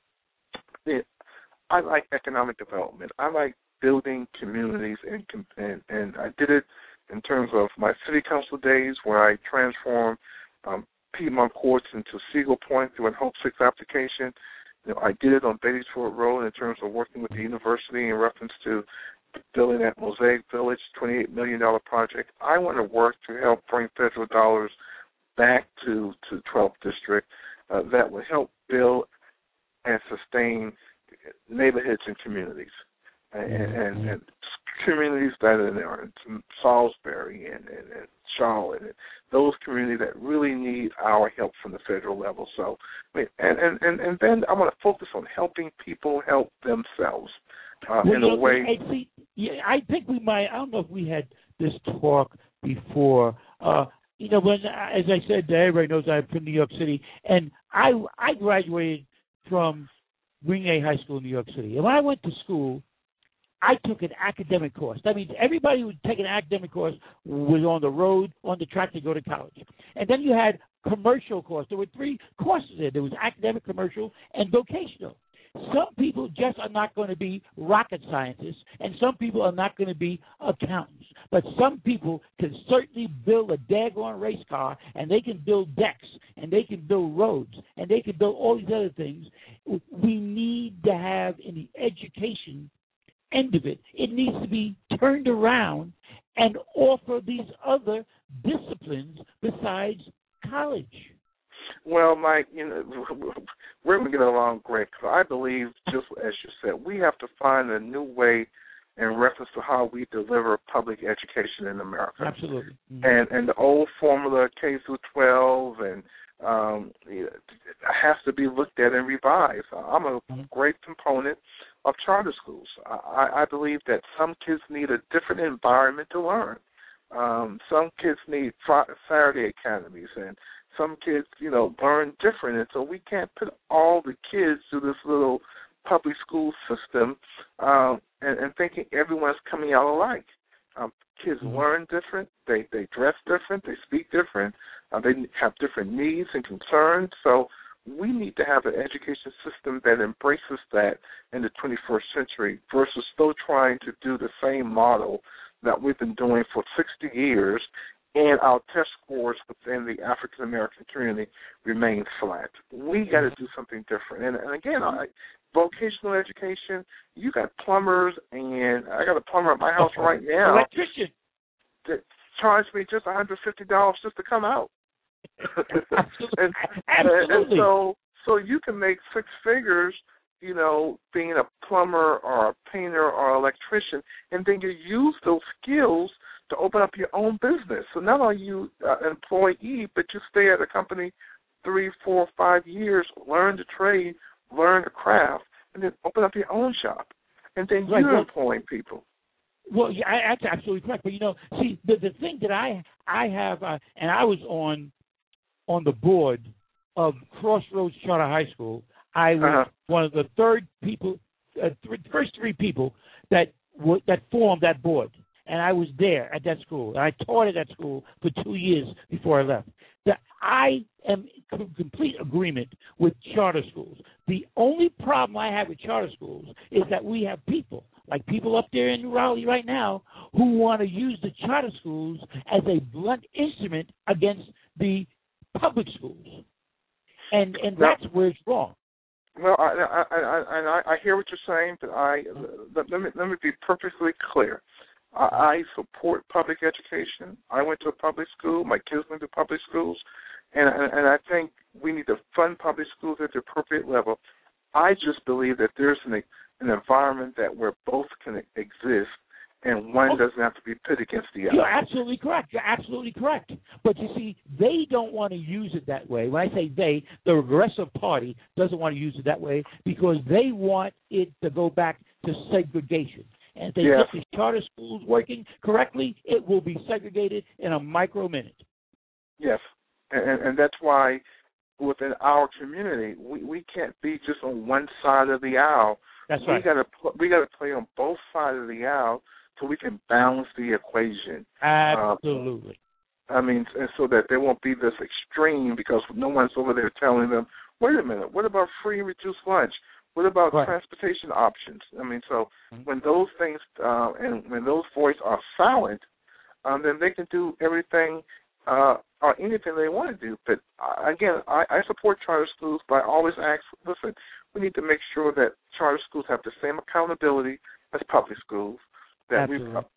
it, I like economic development. I like building communities, and, and and I did it in terms of my city council days, where I transformed um, Piedmont Courts into Siegel Point through an Hope Six application. You know, I did it on Beatty'sford Road in terms of working with the university in reference to building that Mosaic Village twenty-eight million dollars project. I want to work to help bring federal dollars back to, to twelfth District uh, that will help build and sustain neighborhoods and communities, and, and, and communities that are in Salisbury and, and, and Charlotte, and those communities that really need our help from the federal level. So, I mean, and, and, and, and then I want to focus on helping people help themselves uh, well, in you a know, way. I, see, yeah, I think we might, I don't know if we had this talk before. Uh, you know, when, as I said, everybody knows I'm from New York City, and I, I graduated from Green A High School in New York City. And when I went to school, I took an academic course. That means everybody who would take an academic course was on the road, on the track to go to college. And then you had commercial course. There were three courses there. There was academic, commercial, and vocational. Some people just are not going to be rocket scientists, and some people are not going to be accountants. But some people can certainly build a daggone race car, and they can build decks, and they can build roads, and they can build all these other things. We need to have in the education end of it, it needs to be turned around and offer these other disciplines besides college. Well, Mike, you know, we're going to get along great because I believe, just as you said, we have to find a new way in reference to how we deliver public education in America. Absolutely. Mm-hmm. And and the old formula, K through twelve, and um, it has to be looked at and revised. I'm a mm-hmm. great component of charter schools. I, I believe that some kids need a different environment to learn. Um, some kids need Saturday academies, and some kids, you know, learn different. And so we can't put all the kids through this little public school system um, and, and thinking everyone's coming out alike. Um, kids mm-hmm. learn different. They they dress different. They speak different. Uh, they have different needs and concerns. So we need to have an education system that embraces that in the twenty-first century versus still trying to do the same model that we've been doing for sixty years, and our test scores within the African-American community remain flat. We got to do something different. And, and again, I, vocational education, you got plumbers, and I got a plumber at my house right now. Electrician. That charged me just one hundred fifty dollars just to come out. Absolutely. and, Absolutely. and so, so you can make six figures, you know, being a plumber or a painter or electrician, and then you use those skills to open up your own business. So not only you uh, an employee, but you stay at a company three, four, five years, learn the trade, learn the craft, and then open up your own shop. And then right, you're well, employing people. Well, yeah, that's absolutely correct. But, you know, see, the, the thing that I I have, uh, and I was on on the board of Crossroads Charter High School. I was uh-huh. one of the third people, uh, th- first three people that w- that formed that board. And I was there at that school. And I taught at that school for two years before I left. That I am in complete agreement with charter schools. The only problem I have with charter schools is that we have people, like people up there in Raleigh right now, who want to use the charter schools as a blunt instrument against the public schools. And and now, that's where it's wrong. Well, I I, I, I I hear what you're saying, but I let, let me let me be perfectly clear. I support public education. I went to a public school. My kids went to public schools. And, and I think we need to fund public schools at the appropriate level. I just believe that there's an, an environment that where both can exist and one oh, doesn't have to be pit against the other. You're absolutely correct. You're absolutely correct. But you see, they don't want to use it that way. When I say they, the Progressive Party doesn't want to use it that way because they want it to go back to segregation. And if they yes. get these charter schools working correctly, it will be segregated in a micro minute. Yes, and, and that's why within our community, we, we can't be just on one side of the aisle. That's we right. Gotta, we got to play on both sides of the aisle so we can balance the equation. Absolutely. Uh, I mean, and so that there won't be this extreme because no one's over there telling them, wait a minute, what about free and reduced lunch? What about right. transportation options? I mean, so mm-hmm. when those things uh, and when those voices are silent, um, then they can do everything uh, or anything they want to do. But uh, again, I, I support charter schools, but I always ask, listen, we need to make sure that charter schools have the same accountability as public schools, that we uh,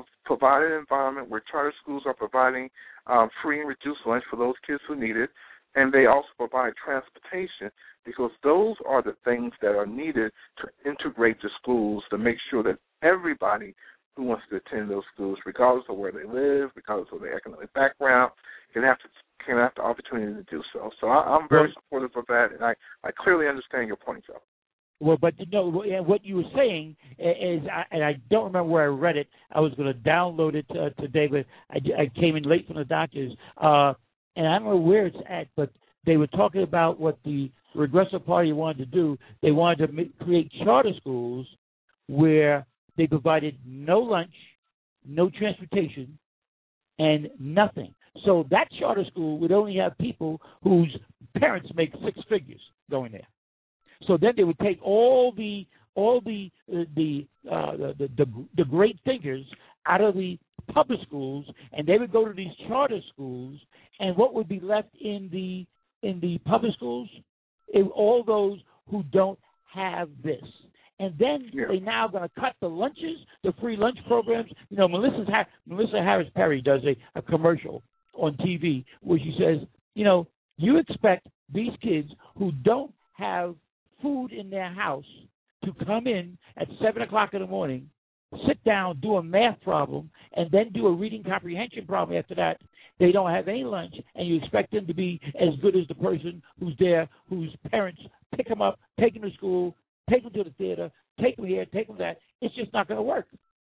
provide an environment where charter schools are providing um, free and reduced lunch for those kids who need it, and they also provide transportation, because those are the things that are needed to integrate the schools to make sure that everybody who wants to attend those schools, regardless of where they live, regardless of their economic background, can have to, can have the opportunity to do so. So I, I'm very supportive of that, and I, I clearly understand your point, Joe. Well, but you know what you were saying is, and I don't remember where I read it. I was going to download it uh, today, but I, I came in late from the doctors, uh, and I don't know where it's at. But they were talking about what the Regressive Party wanted to do. They wanted to make, create charter schools where they provided no lunch, no transportation, and nothing. So that charter school would only have people whose parents make six figures going there. So then they would take all the all the uh, the, uh, the the the great thinkers out of the public schools, and they would go to these charter schools. And what would be left in the in the public schools? It, all those who don't have this. And then yeah. they now going to cut the lunches, the free lunch programs. You know, Melissa's ha- Melissa Harris Perry does a, a commercial on T V where she says, you know, you expect these kids who don't have food in their house to come in at seven o'clock in the morning, sit down, do a math problem, and then do a reading comprehension problem after that. They don't have any lunch, and you expect them to be as good as the person who's there, whose parents pick them up, take them to school, take them to the theater, take them here, take them that. It's just not going to work.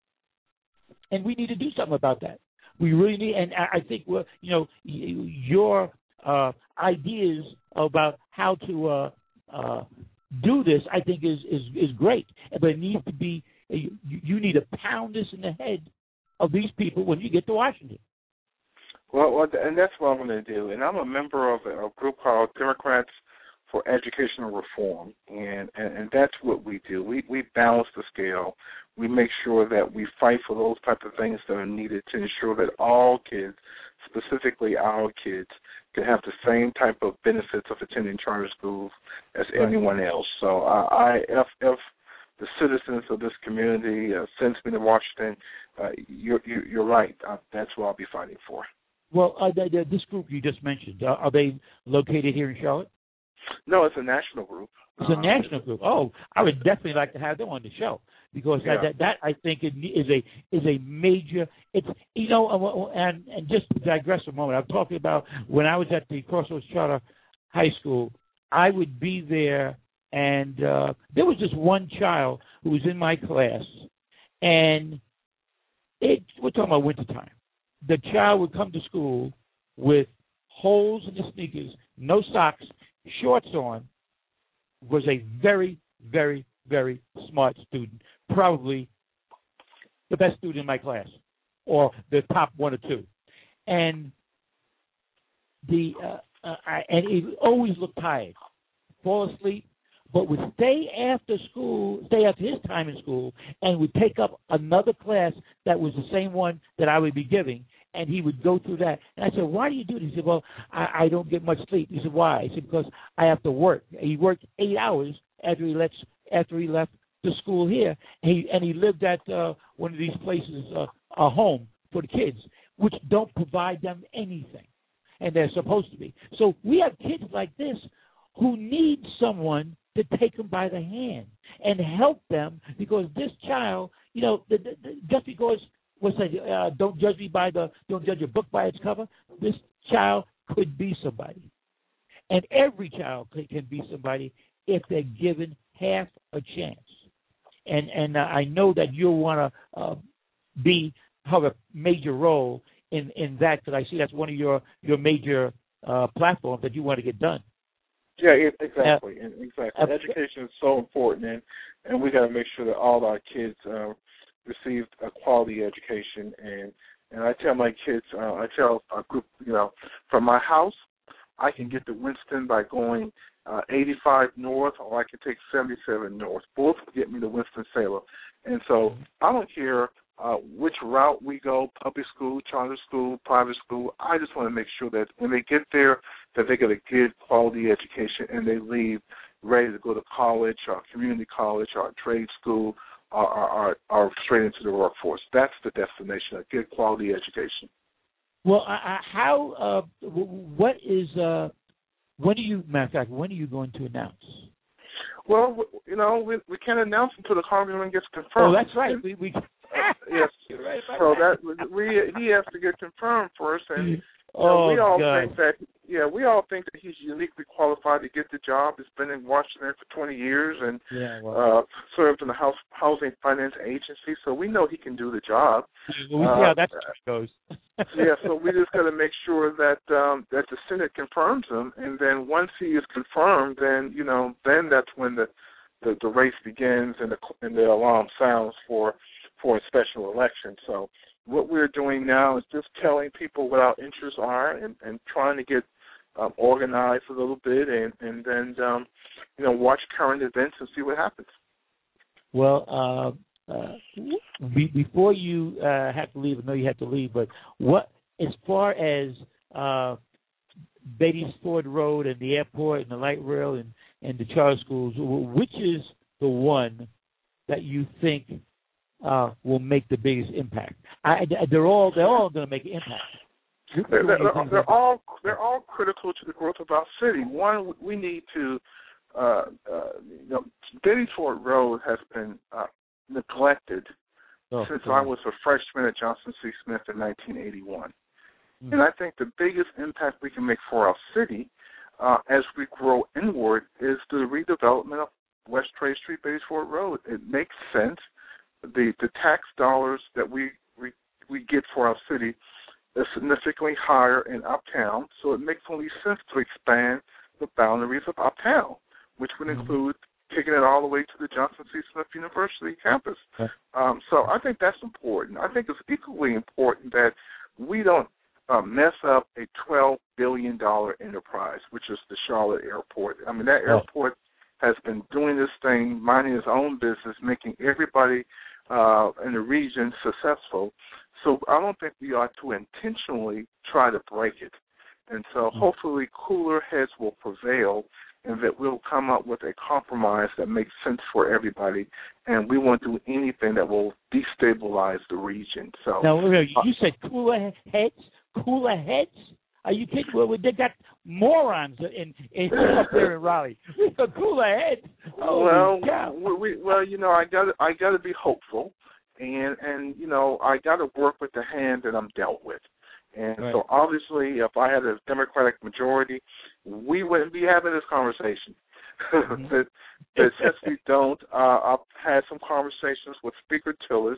And we need to do something about that. We really need, and I think, well, you know, your uh, ideas about how to uh, uh, do this, I think, is, is, is great. But it needs to be, you, you need to pound this in the head of these people when you get to Washington. Well, well and that's what I'm going to do. And I'm a member of a, a group called Democrats for Educational Reform, and, and, and that's what we do. We we balance the scale. We make sure that we fight for those type of things that are needed to ensure that all kids, specifically our kids, can have the same type of benefits of attending charter schools as right. anyone else. So uh, I, if, if the citizens of this community uh, sends me to Washington, uh, you're, you're right. Uh, that's what I'll be fighting for. Well, uh, the, the, this group you just mentioned, uh, are they located here in Charlotte? No, it's a national group. It's a um, national group. Oh, I would definitely like to have them on the show because yeah. that, that I think is a is a major. It's you know, and and just to digress a moment, I'm talking about when I was at the Crossroads Charter High School. I would be there, and uh, there was just one child who was in my class, and it we're talking about wintertime. The child would come to school with holes in his sneakers, no socks, shorts on, was a very, very, very smart student, probably the best student in my class, or the top one or two. And the uh, uh, I, and he always looked tired, fall asleep, but would stay after school, stay after his time in school, and would take up another class that was the same one that I would be giving, and he would go through that. And I said, why do you do this? He said, well, I, I don't get much sleep. He said, why? I said, because I have to work. He worked eight hours after he left, after he left the school here, and he, and he lived at uh, one of these places, uh, a home for the kids, which don't provide them anything, and they're supposed to be. So we have kids like this who need someone to take them by the hand and help them, because this child, you know, the, the, the, just because what's that, uh, don't judge me by the, don't judge a book by its cover, this child could be somebody. And every child can, can be somebody if they're given half a chance. And and uh, I know that you'll want to uh, be, have a major role in, in that, because I see that's one of your, your major uh, platforms that you want to get done. Yeah, exactly. Uh, exactly. Uh, Education is so important, and, and we got to make sure that all our kids uh, receive a quality education. And, and I tell my kids, uh, I tell a group, you know, from my house, I can get to Winston by going uh, eighty-five north, or I can take seventy-seven north. Both get me to Winston-Salem. And so I don't care uh, which route we go, public school, charter school, private school. I just want to make sure that when they get there, that they get a good quality education and they leave ready to go to college or community college or trade school or, or, or straight into the workforce. That's the destination, a good quality education. Well, I, I, how, uh, what is uh, when are you, matter of fact, when are you going to announce? Well, you know, we we can't announce until the congressman gets confirmed. Oh, that's right. We, we yes. Right so that we he has to get confirmed first, and oh, know, we all God. think that yeah, we all think that he's uniquely qualified to get the job. He's been in Washington for twenty years and yeah, well. uh, served in the House Housing Finance Agency, so we know he can do the job. Well, we see uh, how that goes. yeah, so we just got to make sure that um, that the Senate confirms him, and then once he is confirmed, then you know, then that's when the the, the race begins and the and the alarm sounds for for a special election. So what we're doing now is just telling people what our interests are and, and trying to get um, organized a little bit, and and then um, you know, watch current events and see what happens. Well, uh, uh, be, before you uh, have to leave, I know you have to leave, but what, as far as uh, Beatties Ford Road and the airport and the light rail and, and the charter schools, which is the one that you think uh, will make the biggest impact? I, they're all they're all going to make an impact. They're, they're, they're all they're all critical to the growth of our city. One, we need to, uh, uh, you know, Beatties Ford Road has been uh, neglected oh, since God. I was a freshman at Johnson C. Smith in nineteen eighty-one. Mm-hmm. And I think the biggest impact we can make for our city uh, as we grow inward is the redevelopment of West Trade Street, Beatties Ford Road. It makes sense. The the tax dollars that we, we we get for our city is significantly higher in uptown, so it makes only sense to expand the boundaries of uptown, which would mm-hmm. include taking it all the way to the Johnson C. Smith University campus. Okay. Um, so I think that's important. I think it's equally important that we don't uh, mess up a twelve billion dollars enterprise, which is the Charlotte Airport. I mean, that oh. airport has been doing this thing, minding his own business, making everybody uh, in the region successful. So I don't think we ought to intentionally try to break it. And so hopefully cooler heads will prevail and that we'll come up with a compromise that makes sense for everybody. And we won't do anything that will destabilize the region. So now, you said cooler heads? Cooler heads? Are you kidding? Well, they got morons in, in up there in Raleigh. We got cooler heads. Oh, well, God. we, well, you know, I got I got to be hopeful. And, and you know, I got to work with the hand that I'm dealt with. And right. so obviously, if I had a Democratic majority, we wouldn't be having this conversation. Mm-hmm. but, but since we don't, uh, I've had some conversations with Speaker Tillis.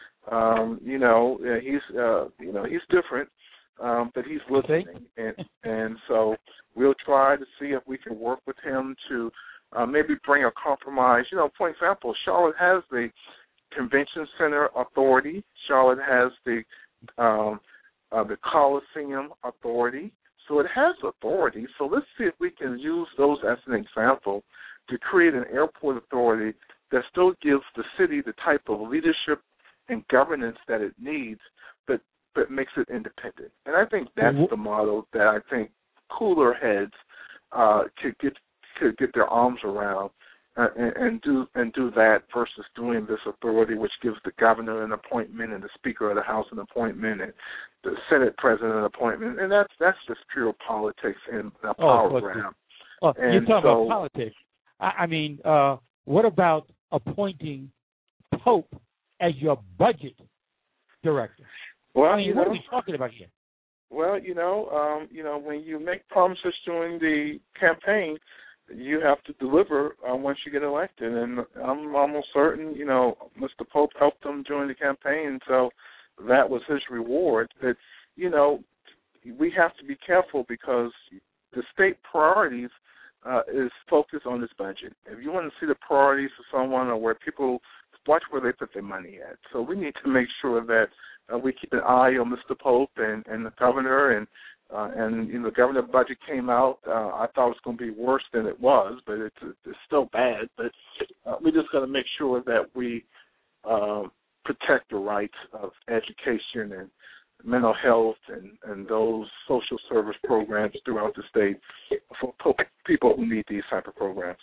Um, you know, he's uh, you know he's different, um, but he's listening, and and so we'll try to see if we can work with him to uh, maybe bring a compromise. You know, for example, Charlotte has the Convention Center Authority. Charlotte has the um, uh, the Coliseum Authority. So it has authority. So let's see if we can use those as an example to create an airport authority that still gives the city the type of leadership and governance that it needs, but but makes it independent. And I think that's the model that I think cooler heads uh, could get could get their arms around. Uh, and, and do and do that versus doing this authority, which gives the governor an appointment and the Speaker of the House an appointment and the Senate President an appointment, and that's that's just pure politics and a power oh, grab. Oh, you're talking so, about politics. I, I mean, uh, what about appointing Pope as your budget director? Well, I mean, you what know, are we talking about here? Well, you know, um, you know, when you make promises during the campaign, you have to deliver uh, once you get elected, and I'm almost certain, you know, Mister Pope helped him during the campaign, so that was his reward. But, you know, we have to be careful because the state priorities uh, is focused on this budget. If you want to see the priorities of someone or where people watch where they put their money at. So we need to make sure that uh, we keep an eye on Mister Pope and, and the governor and Uh, and you know, the governor budget came out. Uh, I thought it was going to be worse than it was, but it's, it's still bad. But uh, we just got to make sure that we uh, protect the rights of education and mental health and, and those social service programs throughout the state for people who need these type of programs.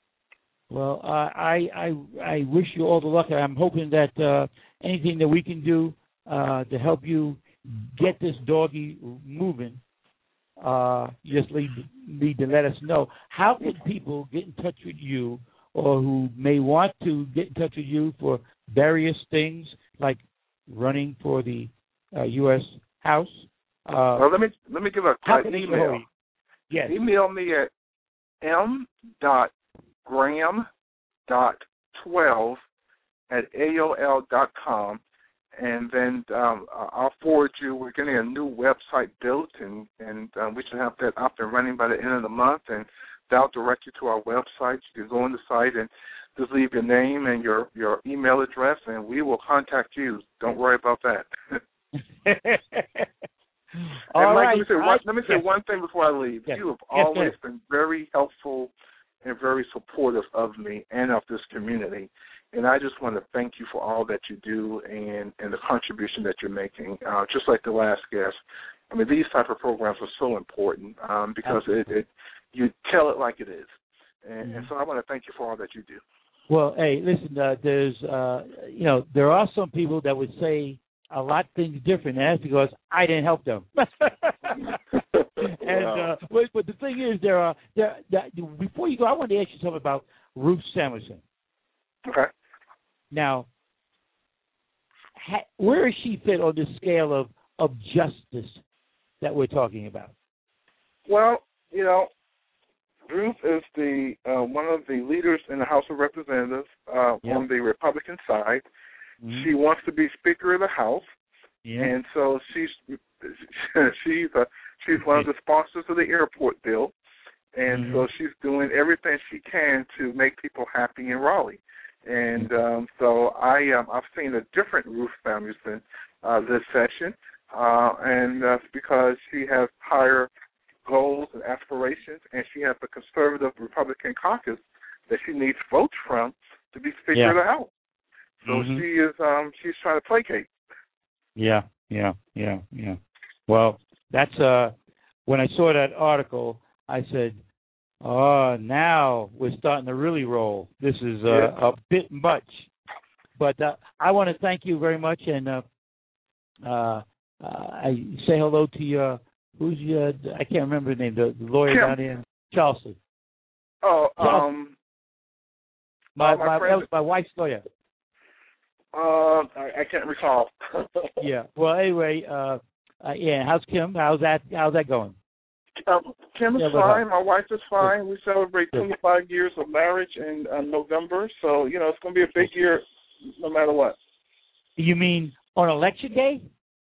Well, uh, I, I I wish you all the luck. I'm hoping that uh, anything that we can do uh, to help you get this doggy moving, uh, you just need, need to let us know. How can people get in touch with you, or who may want to get in touch with you for various things like running for the uh, U S House? Uh, well, let me let me give a how uh, can email. They yes. Email me at m dot graham dot twelve at a o l dot com, and then um, I'll forward you. We're getting a new website built, and and uh, we should have that up and running by the end of the month, and that'll direct you to our website. You can go on the site and just leave your name and your, your email address, and we will contact you. Don't worry about that. All and Mike, right. let me say, I, one, let me say yes. one thing before I leave. Yes. You have Yes, always yes. been very helpful and very supportive of me and of this community. And I just want to thank you for all that you do and, and the contribution that you're making. Uh, just like the last guest, I mean, these type of programs are so important um, because it, it you tell it like it is. And, mm-hmm. and so I want to thank you for all that you do. Well, hey, listen, uh, there's, uh, you know, there are some people that would say a lot of things different, and that's because I didn't help them. and wow. uh, but, but the thing is, there are there, there. Before you go, I want to ask you something about Ruth Samuelson. Okay. Now, ha, where is she fit on the scale of of justice that we're talking about? Well, you know, Ruth is the uh, one of the leaders in the House of Representatives uh, yep. on the Republican side. Mm-hmm. She wants to be Speaker of the House, yep. and so she's she's uh, she's one of the sponsors of the airport bill, and mm-hmm. so she's doing everything she can to make people happy in Raleigh. And um, so I um, I've seen a different Ruth Samuelson uh, this session, uh, and that's because she has higher goals and aspirations, and she has the conservative Republican caucus that she needs votes from to be Speaker yeah. of the House. So mm-hmm. she is um, she's trying to placate. Yeah, yeah, yeah, yeah. Well, that's uh when I saw that article, I said, oh, now we're starting to really roll. This is uh, yeah. a bit much. But uh, I want to thank you very much, and uh, uh, I say hello to your, who's your, I can't remember the name, the, the lawyer Kim. down there in Charleston. Oh, Charleston. um, my, uh, my, my, friend, that was my wife's lawyer. Uh, I, I can't recall. yeah. Well, anyway, uh, uh, yeah. How's Kim? How's that? How's that going? Um, Kim is yeah, fine. My wife is fine. Good. We celebrate Good. twenty-five years of marriage in uh, November, so you know it's going to be a big year, no matter what. You mean on election day?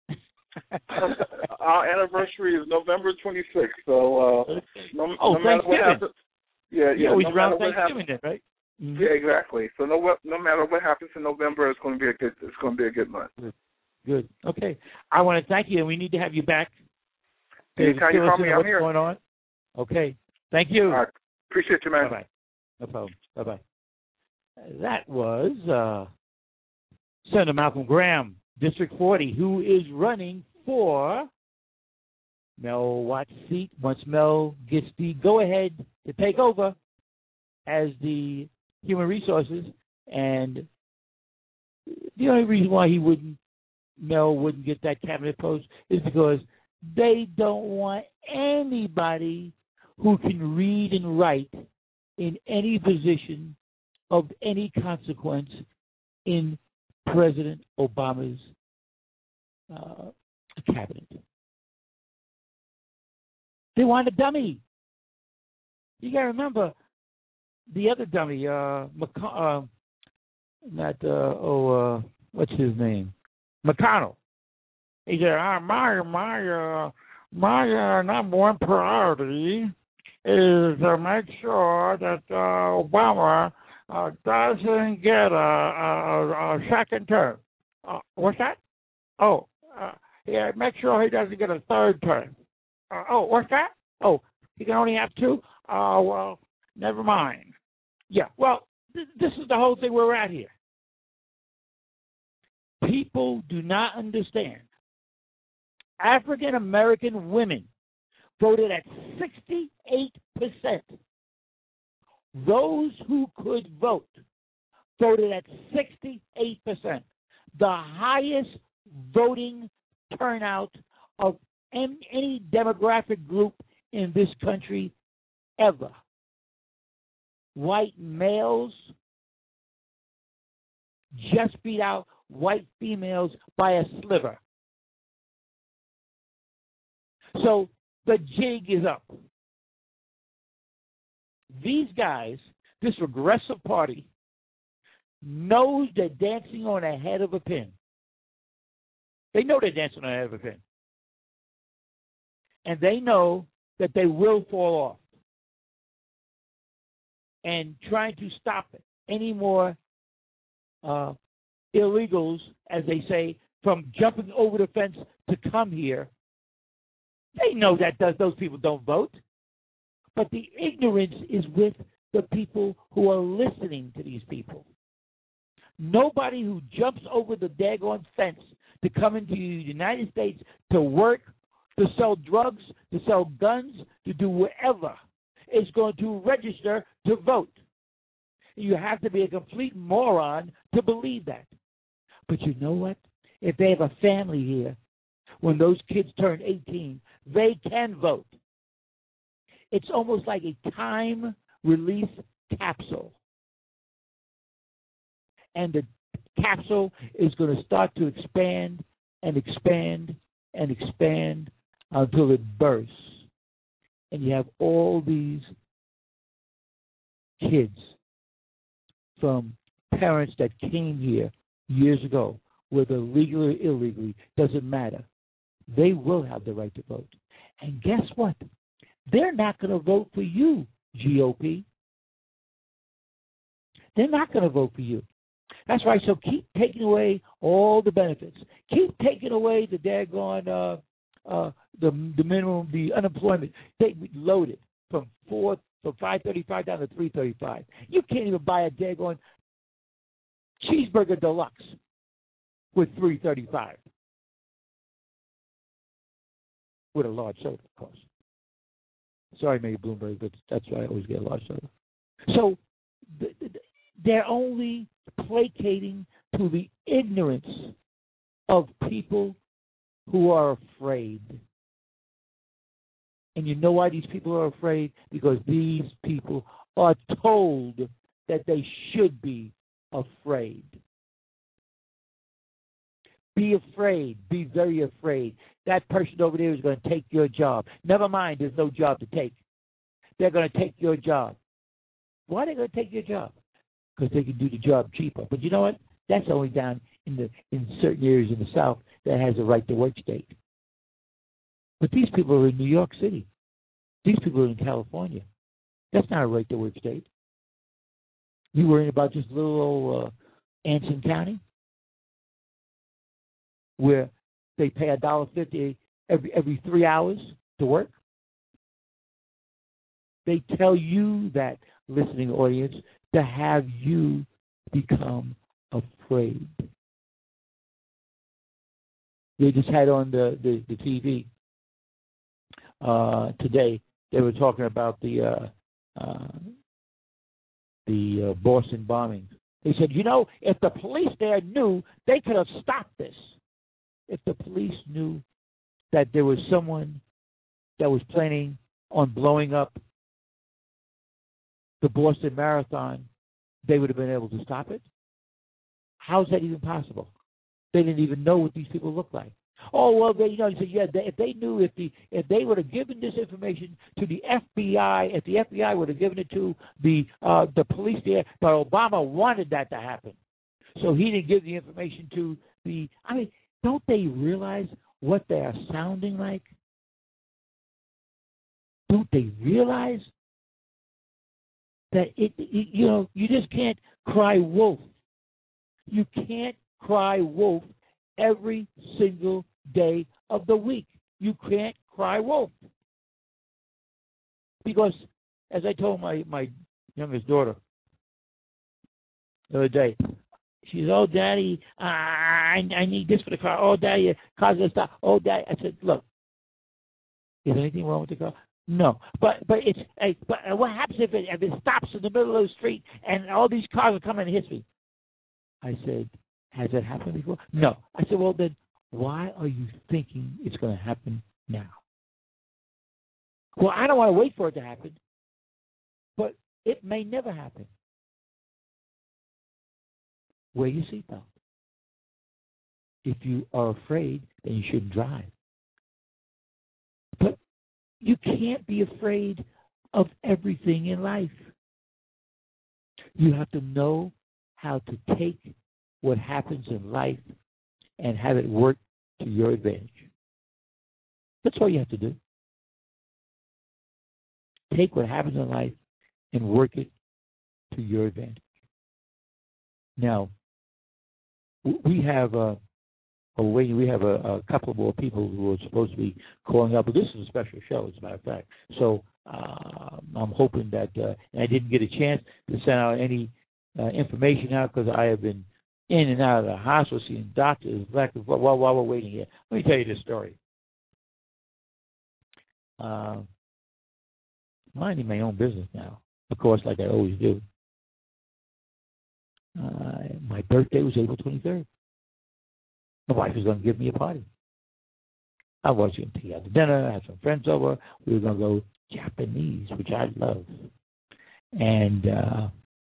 Our anniversary is November twenty-sixth, so uh, no, oh, no matter what happens. Yeah, yeah. yeah no around matter what Thanksgiving, happens, then, right? Mm-hmm. Yeah, exactly. So no, no matter what happens in November, it's going to be a good. It's going to be a good month. Good. Good. Okay. I want to thank you, and we need to have you back. Anytime you call me, I'm what's here. What's going on? Okay. Thank you. All right. Appreciate you, man. Bye-bye. No problem. Bye-bye. That was uh, Senator Malcolm Graham, District forty, who is running for Mel Watt's seat once Mel gets the go-ahead to take over as the Human Resources. And the only reason why he wouldn't, Mel wouldn't get that cabinet post is because they don't want anybody who can read and write in any position of any consequence in President Obama's uh, cabinet. They want a dummy. You got to remember the other dummy, uh, McC- uh, not, uh, oh, uh, what's his name? McConnell. He said, uh, my, my, uh, my uh, number one priority is to make sure that uh, Obama uh, doesn't get a, a, a second term. Uh, what's that? Oh, uh, yeah, make sure he doesn't get a third term. Uh, oh, what's that? Oh, he can only have two? Oh, uh, well, never mind. Yeah, well, th- this is the whole thing where we're at here. People do not understand. African American women voted at sixty-eight percent. Those who could vote voted at sixty-eight percent. The highest voting turnout of any, any demographic group in this country ever. White males just beat out white females by a sliver. So the jig is up. These guys, this regressive party, knows they're dancing on the head of a pin. They know they're dancing on the head of a pin. And they know that they will fall off. And trying to stop it, any more uh, illegals, as they say, from jumping over the fence to come here, they know that does, those people don't vote. But the ignorance is with the people who are listening to these people. Nobody who jumps over the daggone fence to come into the United States to work, to sell drugs, to sell guns, to do whatever, is going to register to vote. You have to be a complete moron to believe that. But you know what? If they have a family here, when those kids turn eighteen, they can vote. It's almost like a time release capsule. And the capsule is going to start to expand and expand and expand until it bursts. And you have all these kids from parents that came here years ago, whether legally or illegally, doesn't matter. They will have the right to vote. And guess what? They're not going to vote for you, G O P. They're not going to vote for you. That's right. So keep taking away all the benefits. Keep taking away the daggone uh, uh, the the minimum, the unemployment. They loaded from four from five thirty five down to three thirty five. You can't even buy a daggone cheeseburger deluxe with three thirty five with a large soda, of course. Sorry, Mayor Bloomberg, but that's why I always get a large soda. So they're only placating to the ignorance of people who are afraid. And you know why these people are afraid? Because these people are told that they should be afraid. Be afraid. Be very afraid. That person over there is going to take your job. Never mind, there's no job to take. They're going to take your job. Why are they going to take your job? Because they can do the job cheaper. But you know what? That's only down in the in certain areas in the South that has a right to work state. But these people are in New York City. These people are in California. That's not a right to work state. You worrying about just little old uh, Anson County, where they pay a dollar fifty every every three hours to work? They tell you that, listening audience, to have you become afraid. They just had on the, the, the T V uh, today, they were talking about the uh, uh, the uh, Boston bombings. They said, you know, if the police there knew, they could have stopped this. If the police knew that there was someone that was planning on blowing up the Boston Marathon, they would have been able to stop it. How's that even possible? They didn't even know what these people look like. Oh, well, they, you know, said, yeah, they, if they knew, if the if they would have given this information to the F B I, if the F B I would have given it to the uh, the police there, but Obama wanted that to happen, so he didn't give the information to the. I mean, don't they realize what they are sounding like? Don't they realize that it, it you know, you just can't cry wolf. You can't cry wolf every single day of the week. You can't cry wolf. Because, as I told my, my youngest daughter the other day, she says, oh, Daddy, uh, I, I need this for the car. Oh, Daddy, the car's going to stop. Oh, Daddy. I said, look, is there anything wrong with the car? No. But but it's hey, but what happens if it, if it stops in the middle of the street and all these cars are coming and hit me? I said, has that happened before? No. I said, well, then why are you thinking it's going to happen now. Well, I don't want to wait for it to happen, but it may never happen. Wear your seatbelt. If you are afraid, then you shouldn't drive. But you can't be afraid of everything in life. You have to know how to take what happens in life and have it work to your advantage. That's all you have to do. Take what happens in life and work it to your advantage. Now, we have a, a waiting. We have a, a couple more people who are supposed to be calling up, but this is a special show, as a matter of fact. So uh, I'm hoping that uh, and I didn't get a chance to send out any uh, information out because I have been in and out of the hospital seeing doctors while, while we're waiting here. Let me tell you this story. Uh, minding my own business now, of course, like I always do. Uh, my birthday was April twenty-third. My wife was going to give me a party. I was going to take out to dinner, have some friends over. We were going to go Japanese, which I love. And uh,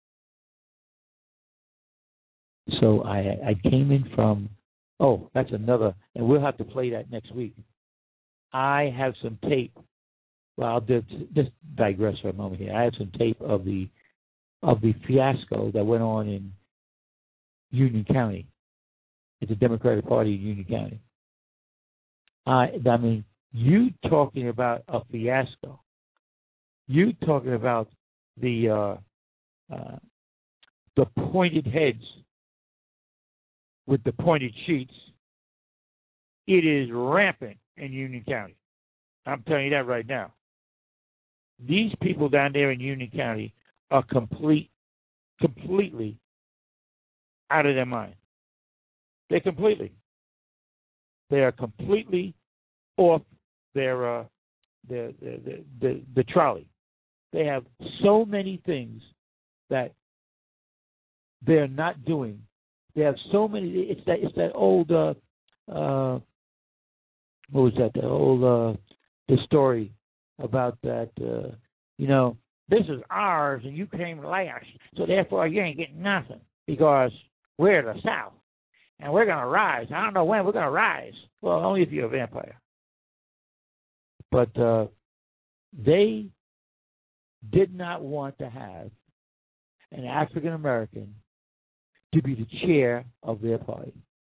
so I, I came in from, oh, that's another, and we'll have to play that next week. I have some tape. Well, I'll just, just digress for a moment here. I have some tape of the of the fiasco that went on in Union County. It's a Democratic Party in Union County. Uh, I mean, you talking about a fiasco. You talking about the uh, uh, the pointed heads with the pointed sheets. It is rampant in Union County. I'm telling you that right now. These people down there in Union County are complete, completely out of their mind. They're completely. They are completely off their uh, the, the, the the trolley. They have so many things that they're not doing. They have so many. It's that it's that old. Uh, uh, what was that? The old uh, the story about that. Uh, you know, this is ours, and you came last, so therefore you ain't getting nothing because we're the South, and we're gonna rise. I don't know when we're gonna rise. Well, only if you're a vampire. But uh, they did not want to have an African American to be the chair of their party.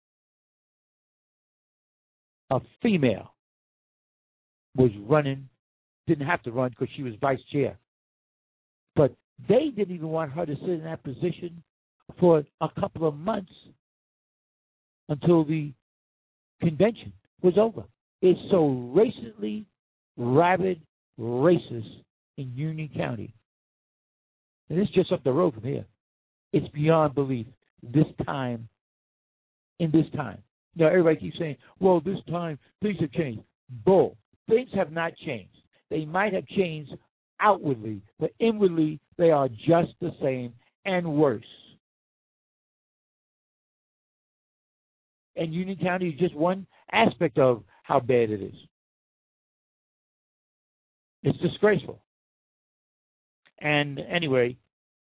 A female was running, didn't have to run because she was vice chair. But they didn't even want her to sit in that position for a couple of months until the convention was over. It's so racistly, rabid, racist in Union County. And it's just up the road from here. It's beyond belief. This time, in this time. Now, everybody keeps saying, well, this time, things have changed. Bull. Things have not changed. They might have changed outwardly, but inwardly, they are just the same and worse. And Union County is just one aspect of how bad it is. It's disgraceful. And anyway,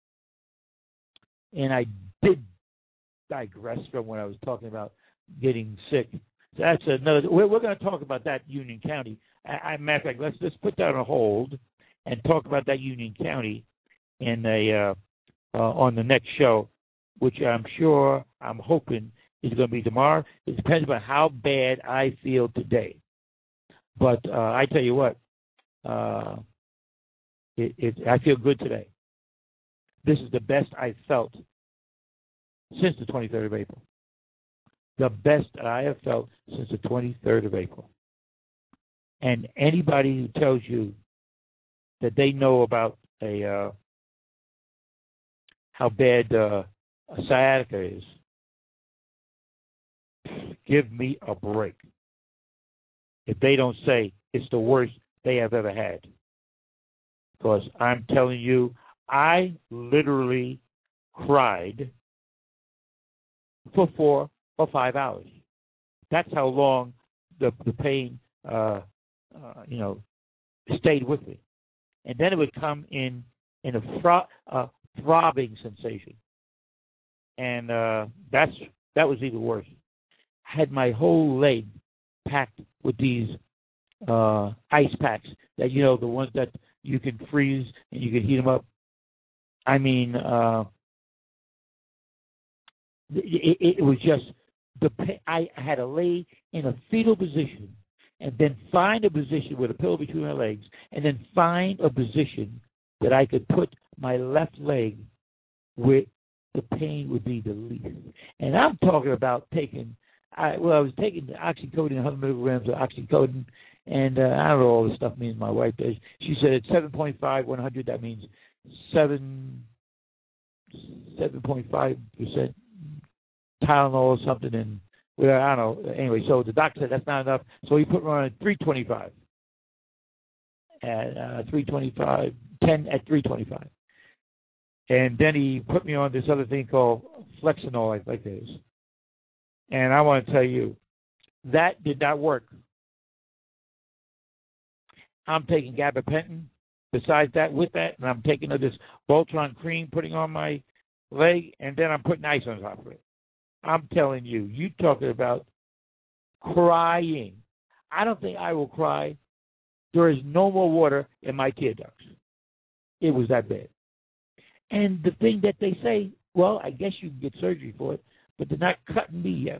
and I did digress from when I was talking about getting sick. So that's another. We're, we're going to talk about that Union County. I, I, matter of fact, let's let's put that on hold and talk about that Union County in a uh, uh, on the next show, which I'm sure, I'm hoping is going to be tomorrow. It depends on how bad I feel today. But uh, I tell you what, uh, it, it, I feel good today. This is the best I felt since the twenty-third of April. The best I have felt since the twenty-third of April. And anybody who tells you that they know about a uh, how bad uh, a sciatica is, give me a break. If they don't say it's the worst they have ever had. Because I'm telling you, I literally cried for four or five hours. That's how long the, the pain uh, uh, you know, stayed with me. And then it would come in in a fro- uh, throbbing sensation. And uh, that's that was even worse. I had my whole leg packed with these uh, ice packs that, you know, the ones that you can freeze and you can heat them up. I mean, uh, it, it, it was just, the I had to lay in a fetal position and then find a position with a pillow between my legs and then find a position that I could put my left leg where the pain would be the least. And I'm talking about taking, I, well, I was taking the oxycodone, one hundred milligrams of oxycodone, and uh, I don't know all the stuff means. My wife does. She said it's seven point five, one hundred, that means seven, seven point five percent Tylenol or something, and well, I don't know. Anyway, so the doctor said that's not enough, so he put me on at three twenty-five. At uh, three twenty-five, ten at three twenty-five. And then he put me on this other thing called Flexinol, I think it is. And I want to tell you, that did not work. I'm taking gabapentin besides that, with that, and I'm taking this Voltron cream, putting on my leg, and then I'm putting ice on top of it. I'm telling you, you talking about crying. I don't think I will cry. There is no more water in my tear ducts. It was that bad. And the thing that they say, well, I guess you can get surgery for it, but they're not cutting me yet.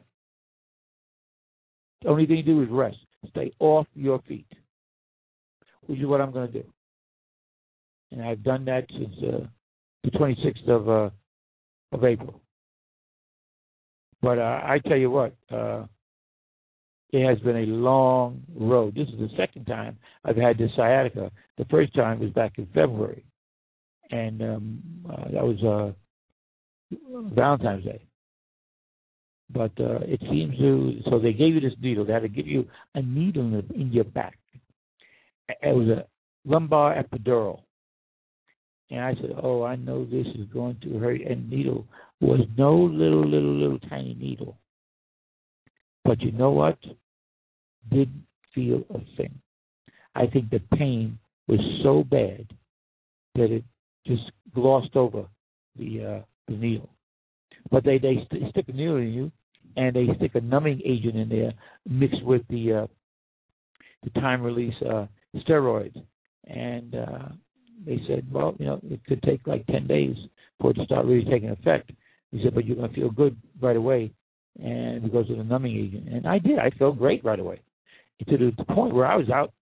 The only thing you do is rest. Stay off your feet, which is what I'm going to do. And I've done that since uh, the twenty-sixth of, uh, of April. But uh, I tell you what, uh, it has been a long road. This is the second time I've had this sciatica. The first time was back in February. And um, uh, that was uh, Valentine's Day. But uh, it seems to, so they gave you this needle. They had to give you a needle in, the, in your back. It was a lumbar epidural. And I said, oh, I know this is going to hurt. And the needle was no little, little, little tiny needle. But you know what? Didn't feel a thing. I think the pain was so bad that it just glossed over the uh, the needle. But they, they st- stick a needle in you, and they stick a numbing agent in there mixed with the uh, the time-release uh, steroids. And uh, they said, well, you know, it could take like ten days for it to start really taking effect. He said, but you're going to feel good right away, and because of the numbing agent. And I did. I felt great right away. To the, the point where I was out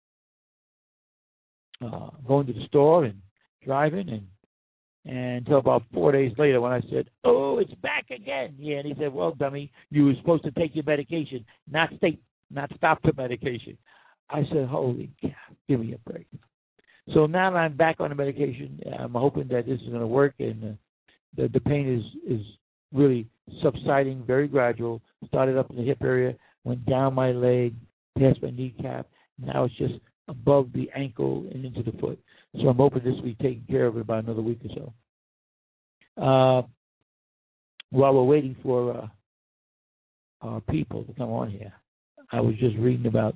uh, going to the store and driving, and and until about four days later when I said, oh, it's back again. Yeah, and he said, well, dummy, you were supposed to take your medication, not stay, not stop the medication. I said, holy cow, give me a break. So now that I'm back on the medication, I'm hoping that this is going to work, and uh, the, the pain is, is really subsiding, very gradual. Started up in the hip area, went down my leg, past my kneecap. Now it's just above the ankle and into the foot. So I'm hoping this will be taken care of in about another week or so. Uh, while we're waiting for uh, our people to come on here, I was just reading about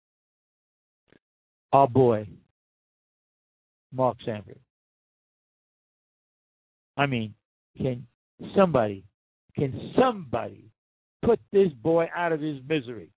our boy, Mark Sanford. I mean, can somebody, can somebody put this boy out of his misery?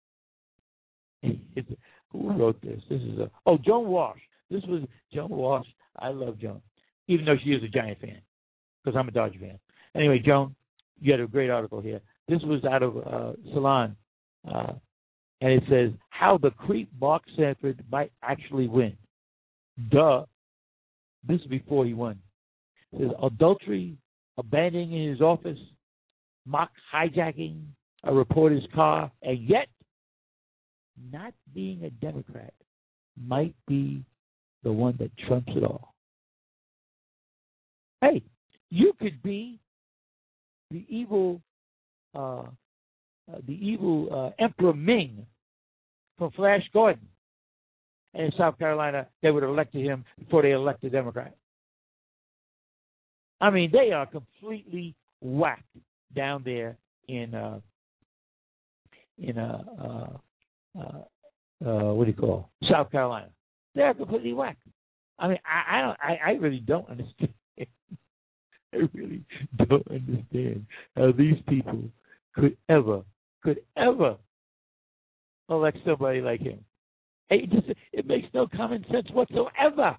Who wrote this? This is a, oh, Joan Walsh. This was Joan Walsh. I love Joan, even though she is a Giant fan, because I'm a Dodger fan. Anyway, Joan, you had a great article here. This was out of uh, Salon, uh, and it says, how the creep Mark Sanford might actually win. Duh. This is before he won. It says, adultery, abandoning his office, mock hijacking a reporter's car, and yet not being a Democrat might be the one that trumps it all. Hey, you could be the evil, uh, uh, the evil uh, Emperor Ming from Flash Gordon, and in South Carolina they would have elected him before they elected Democrat. I mean, they are completely whacked down there in uh, in uh, uh, uh, uh, what do you call South Carolina. They're completely whacked. I mean, I, I don't, I, I really don't understand. I really don't understand how these people could ever, could ever elect somebody like him. It just, it makes no common sense whatsoever.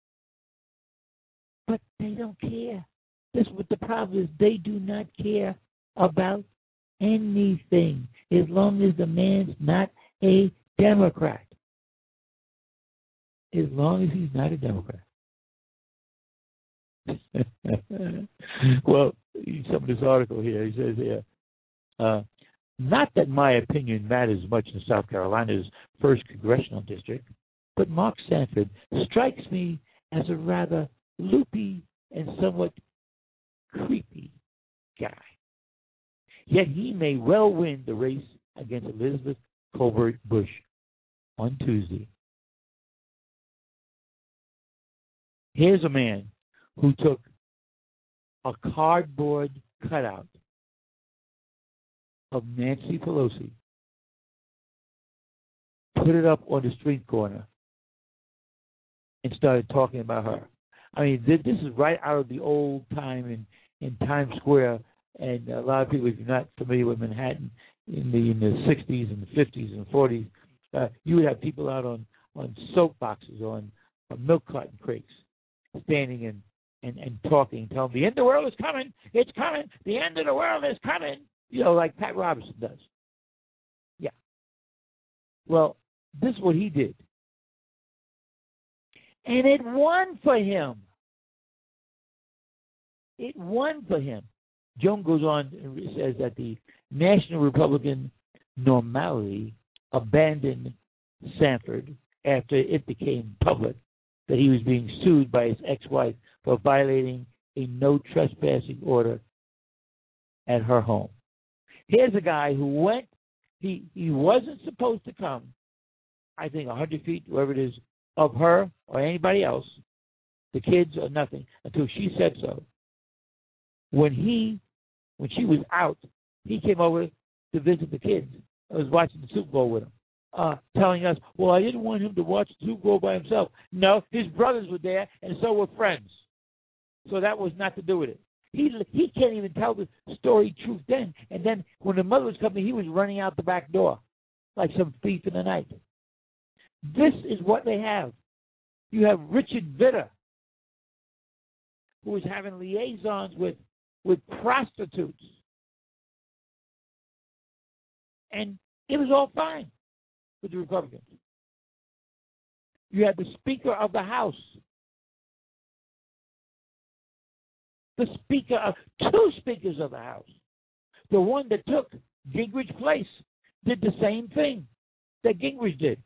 But they don't care. This what the problem is. They do not care about anything as long as the man's not a Democrat. As long as he's not a Democrat. Well, some of this article here, he says here, uh, not that my opinion matters much in South Carolina's first congressional district, but Mark Sanford strikes me as a rather loopy and somewhat creepy guy. Yet he may well win the race against Elizabeth Colbert Bush on Tuesday. Here's a man who took a cardboard cutout of Nancy Pelosi, put it up on the street corner, and started talking about her. I mean, this is right out of the old time in, in Times Square, and a lot of people, if you're not familiar with Manhattan, in the in the sixties and the fifties and forties, uh, you would have people out on, on soapboxes, on, on milk carton crates, standing and, and, and talking, telling them, the end of the world is coming, it's coming, the end of the world is coming, you know, like Pat Robertson does. Yeah. Well, this is what he did. And it won for him. It won for him. Joan goes on and says that the National Republican Normality abandoned Sanford after it became public that he was being sued by his ex-wife for violating a no trespassing order at her home. Here's a guy who went, he, he wasn't supposed to come, I think one hundred feet, wherever it is, of her or anybody else, the kids or nothing, until she said so. When he, when she was out, he came over to visit the kids. I was watching the Super Bowl with him, uh, telling us, well, I didn't want him to watch the Super Bowl by himself. No, his brothers were there, and so were friends. So that was not to do with it. He he can't even tell the story truth then. And then when the mother was coming, he was running out the back door like some thief in the night. This is what they have. You have Richard Vitter, who was having liaisons with, with prostitutes. And it was all fine with the Republicans. You had the Speaker of the House. The Speaker of, two Speakers of the House. The one that took Gingrich place did the same thing that Gingrich did.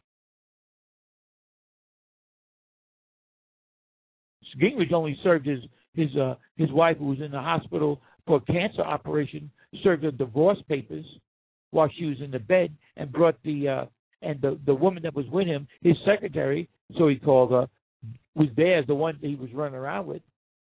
Gingrich only served his his uh, his wife, who was in the hospital for a cancer operation, served her divorce papers while she was in the bed, and brought the uh, and the the woman that was with him, his secretary, so he called her, was there as the one that he was running around with.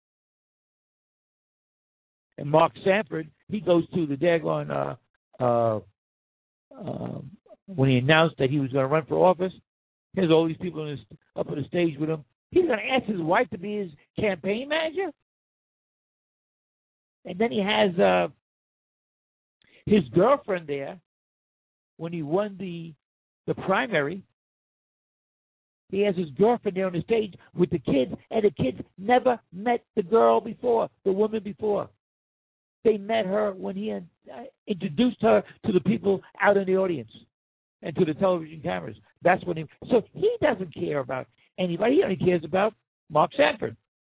And Mark Sanford, he goes to the daggone uh, uh, uh, when he announced that he was going to run for office. There's all these people on his, up on the stage with him. He's going to ask his wife to be his campaign manager? And then he has uh, his girlfriend there when he won the the primary. He has his girlfriend there on the stage with the kids, and the kids never met the girl before, the woman before. They met her when he had, uh, introduced her to the people out in the audience and to the television cameras. That's when he. So he doesn't care about anybody. He only cares about Mark Sanford.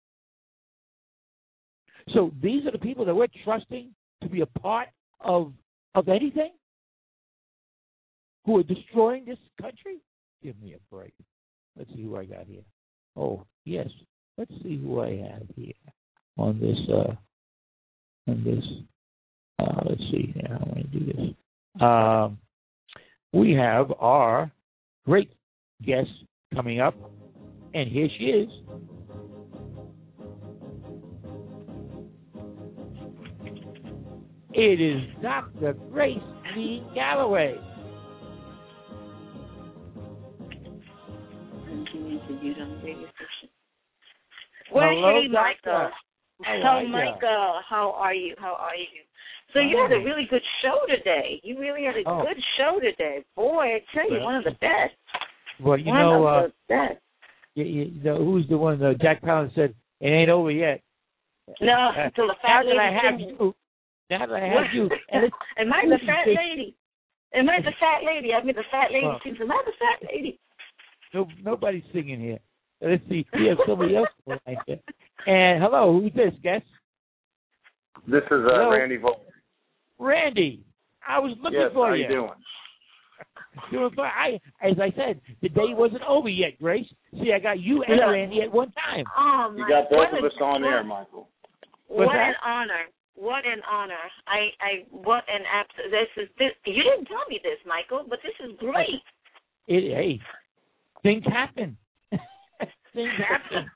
So these are the people that we're trusting to be a part of of anything, who are destroying this country? Give me a break. Let's see who I got here. Oh, yes. Let's see who I have here on this. Uh, on this. Uh, let's see. How I'm going to do this. Um, we have our great guest coming up. And here she is. It is Doctor Grace Lee Galloway. Hello, hey, Micah. How so, are ya? Micah, how are you? How are you? So Hi. you had a really good show today. You really had a Oh. good show today. Boy, I tell you, Well, one of the best. Well, you one know, of uh, the best. you, you know, who's the one? Uh, Jack Palance said it ain't over yet. No, Uh, until the now fat that lady. I have sings. you, now that I have you, and it's, Am I the fat lady? Am I the fat lady? I mean, the fat lady Well, sings. Am I the fat lady? no, nobody's singing here. Let's see. We have somebody else right here. And hello, who's this? Guess. This is uh, Hello? Randy Vol. Randy. I was looking Yes, for how you. you doing? Doing fine. I, as I said, the day wasn't over yet, Grace. See, I got you and Yeah. Randy at one time. Oh, You my got both what of a- us on what- air, Michael. What's What that? an honor! What an honor! I, I, what an abs- This is this. You didn't tell me this, Michael, but this is great. It, hey, things happen. things happen.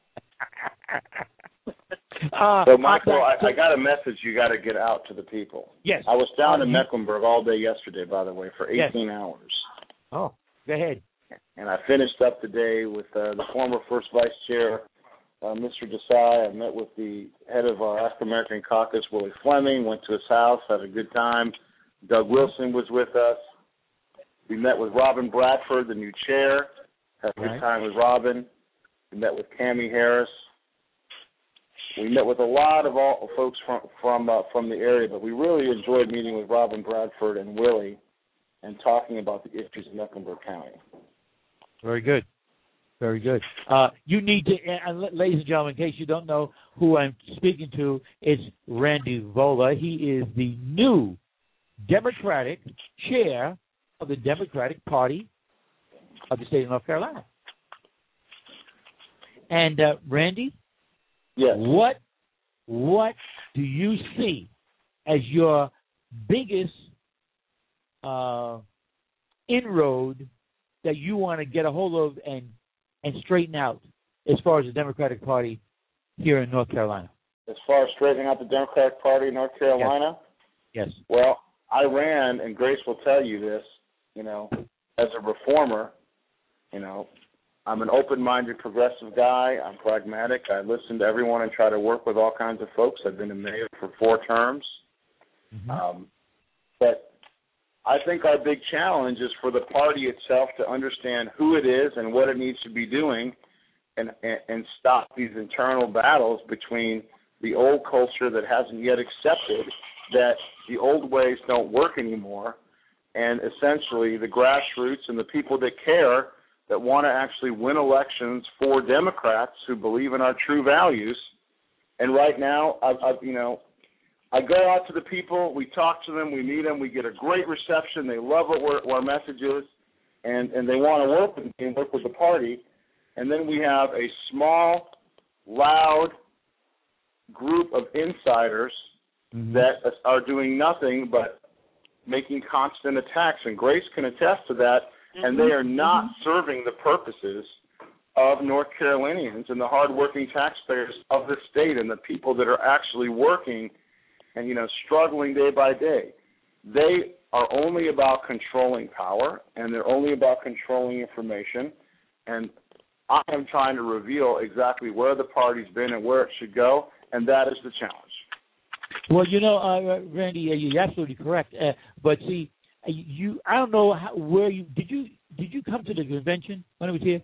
uh, So, Michael, uh, I, I got a message you got to get out to the people. Yes. I was down Uh, in you- Mecklenburg all day yesterday, by the way, for eighteen Yes. hours. Oh, go ahead. And I finished up today with uh, the former First Vice Chair, uh, Mister Desai. I met with the head of our African American caucus, Willie Fleming, went to his house, had a good time. Doug Wilson was with us. We met with Robin Bradford, the new chair, had a good Right. time with Robin. We met with Cammie Harris. We met with a lot of all folks from from uh, from the area, but we really enjoyed meeting with Robin Bradford and Willie and talking about the issues in Mecklenburg County. Very good. Very good. Uh, you need to, and ladies and gentlemen, in case you don't know who I'm speaking to, it's Randy Vola. He is the new Democratic chair of the Democratic Party of the state of North Carolina. And uh, Randy, Yes. what what do you see as your biggest uh, inroad that you want to get a hold of and and straighten out as far as the Democratic Party here in North Carolina? As far as straightening out the Democratic Party in North Carolina, Yes. well, I ran, and Grace will tell you this, you know, as a reformer, you know, I'm an open-minded progressive guy. I'm pragmatic. I listen to everyone and try to work with all kinds of folks. I've been a mayor for four terms. Mm-hmm. Um, but I think our big challenge is for the party itself to understand who it is and what it needs to be doing and, and, and stop these internal battles between the old culture that hasn't yet accepted that the old ways don't work anymore, and essentially the grassroots and the people that care, that want to actually win elections for Democrats who believe in our true values. And right now, I've, I've, you know, I go out to the people, we talk to them, we meet them, we get a great reception. They love what, we're, what our message is, and, and they want to work with me and work with the party. And then we have a small, loud group of insiders Mm-hmm. that are doing nothing but making constant attacks. And Grace can attest to that. Mm-hmm. And they are not mm-hmm. serving the purposes of North Carolinians and the hardworking taxpayers of the state and the people that are actually working and, you know, struggling day by day. They are only about controlling power, and they're only about controlling information. And I am trying to reveal exactly where the party's been and where it should go, and that is the challenge. Well, you know, uh, Randy, uh, you're absolutely correct. Uh, but see, you, I don't know how, where you did you did you come to the convention when it was here?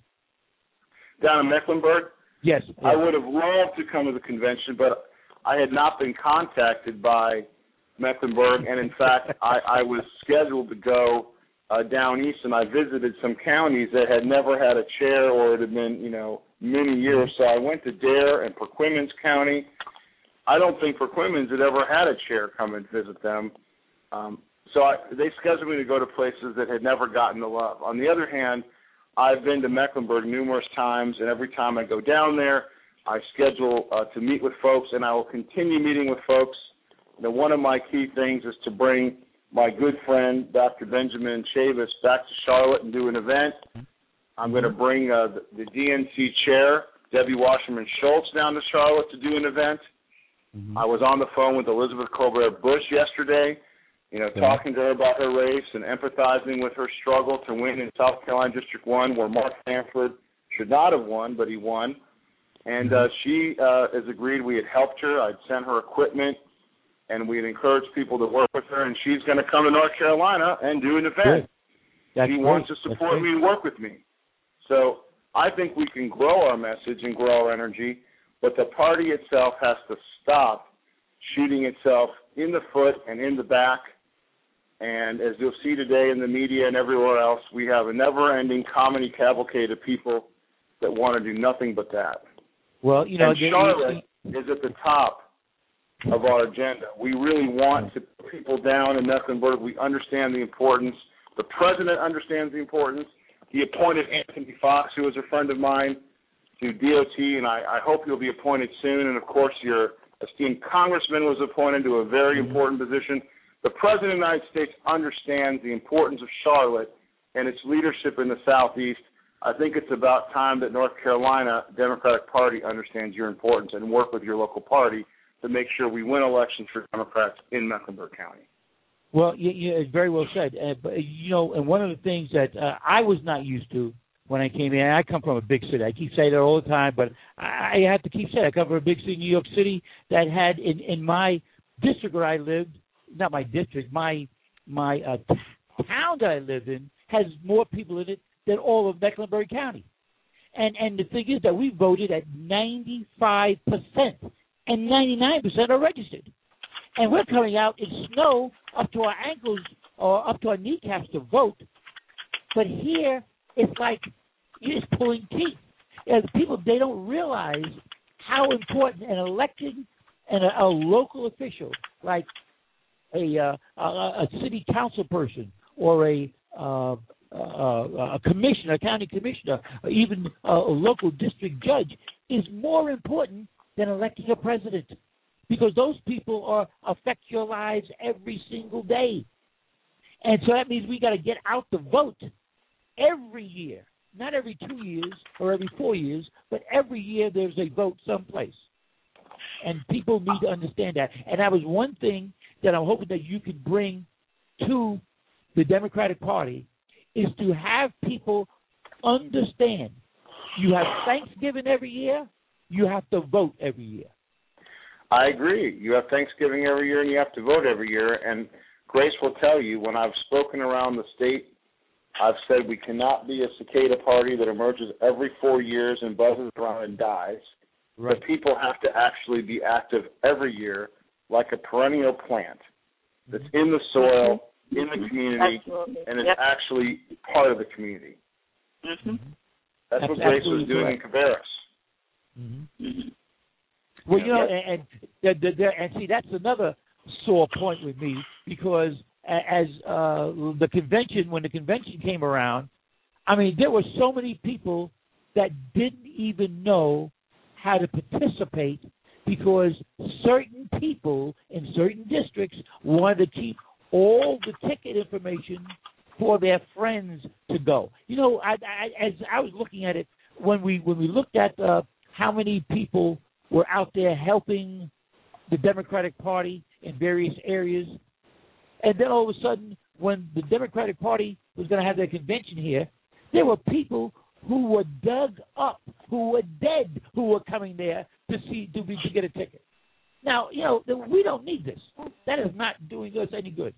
Down in Mecklenburg? Yes. yes. I would have loved to come to the convention, but I had not been contacted by Mecklenburg, and in fact, I, I was scheduled to go uh, down east, and I visited some counties that had never had a chair, or it had been, you know, many years. So I went to Dare and Perquimans County. I don't think Perquimans had ever had a chair come and visit them. Um, so I, they scheduled me to go to places that had never gotten the love. On the other hand, I've been to Mecklenburg numerous times, and every time I go down there, I schedule uh, to meet with folks, and I will continue meeting with folks. You know, one of my key things is to bring my good friend, Doctor Benjamin Chavis, back to Charlotte and do an event. I'm going to bring uh, the, the D N C chair, Debbie Wasserman Schultz, down to Charlotte to do an event. Mm-hmm. I was on the phone with Elizabeth Colbert Bush yesterday, you know, yeah. talking to her about her race and empathizing with her struggle to win in South Carolina District one, where Mark Sanford should not have won, but he won. And uh, she uh, has agreed we had helped her. I'd sent her equipment, and we'd encouraged people to work with her, and she's going to come to North Carolina and do an event. That's she great. wants to support me and work with me. So I think we can grow our message and grow our energy, but the party itself has to stop shooting itself in the foot and in the back. And as you'll see today in the media and everywhere else, we have a never-ending comedy cavalcade of people that want to do nothing but that. Well, you know, and Charlotte is at the top of our agenda. We really want to put people down in Mecklenburg. We understand the importance. The president understands the importance. He appointed Anthony Fox, who is a friend of mine, to D O T, and I, I hope he'll be appointed soon. And, of course, your esteemed congressman was appointed to a very important position. The President of the United States understands the importance of Charlotte and its leadership in the Southeast. I think it's about time that North Carolina Democratic Party understands your importance and work with your local party to make sure we win elections for Democrats in Mecklenburg County. Well, you, you, it's very well said. Uh, but, you know, and one of the things that uh, I was not used to when I came here, I come from a big city. I keep saying that all the time, but I, I have to keep saying it. I come from a big city, New York City, that had in, in my district where I lived, not my district, my my uh, town that I lived in has more people in it than all of Mecklenburg County. And and the thing is that we voted at ninety-five percent, and ninety-nine percent are registered. And we're coming out in snow up to our ankles or up to our kneecaps to vote. But here, it's like you're just pulling teeth. And the people, they don't realize how important an elected and a, a local official like a, uh, a a city council person or a uh, uh, a commissioner, a county commissioner, or even a, a local district judge is more important than electing a president, because those people are affect your lives every single day. And so that means we got to get out the vote every year, not every two years or every four years, but every year there's a vote someplace. And people need to understand that. And that was one thing that I'm hoping that you could bring to the Democratic Party, is to have people understand you have Thanksgiving every year, you have to vote every year. I agree. You have Thanksgiving every year and you have to vote every year. And Grace will tell you, when I've spoken around the state, I've said we cannot be a cicada party that emerges every four years and buzzes around and dies. Right. But people have to actually be active every year, like a perennial plant that's in the soil, in the community, Absolutely. and is yep. actually part of the community. Mm-hmm. That's, That's what Grace was doing correct. in Cabarrus. Mm-hmm. Mm-hmm. Well, you know, and, and, and, and see, that's another sore point with me, because as uh, the convention, when the convention came around, I mean, there were so many people that didn't even know how to participate, because certain people in certain districts wanted to keep all the ticket information for their friends to go. You know, I, I, as I was looking at it, when we when we looked at uh, how many people were out there helping the Democratic Party in various areas, and then all of a sudden, when the Democratic Party was going to have their convention here, there were people who were dug up, who were dead, who were coming there to see to, be, to get a ticket. Now, you know, we don't need this. That is not doing us any good.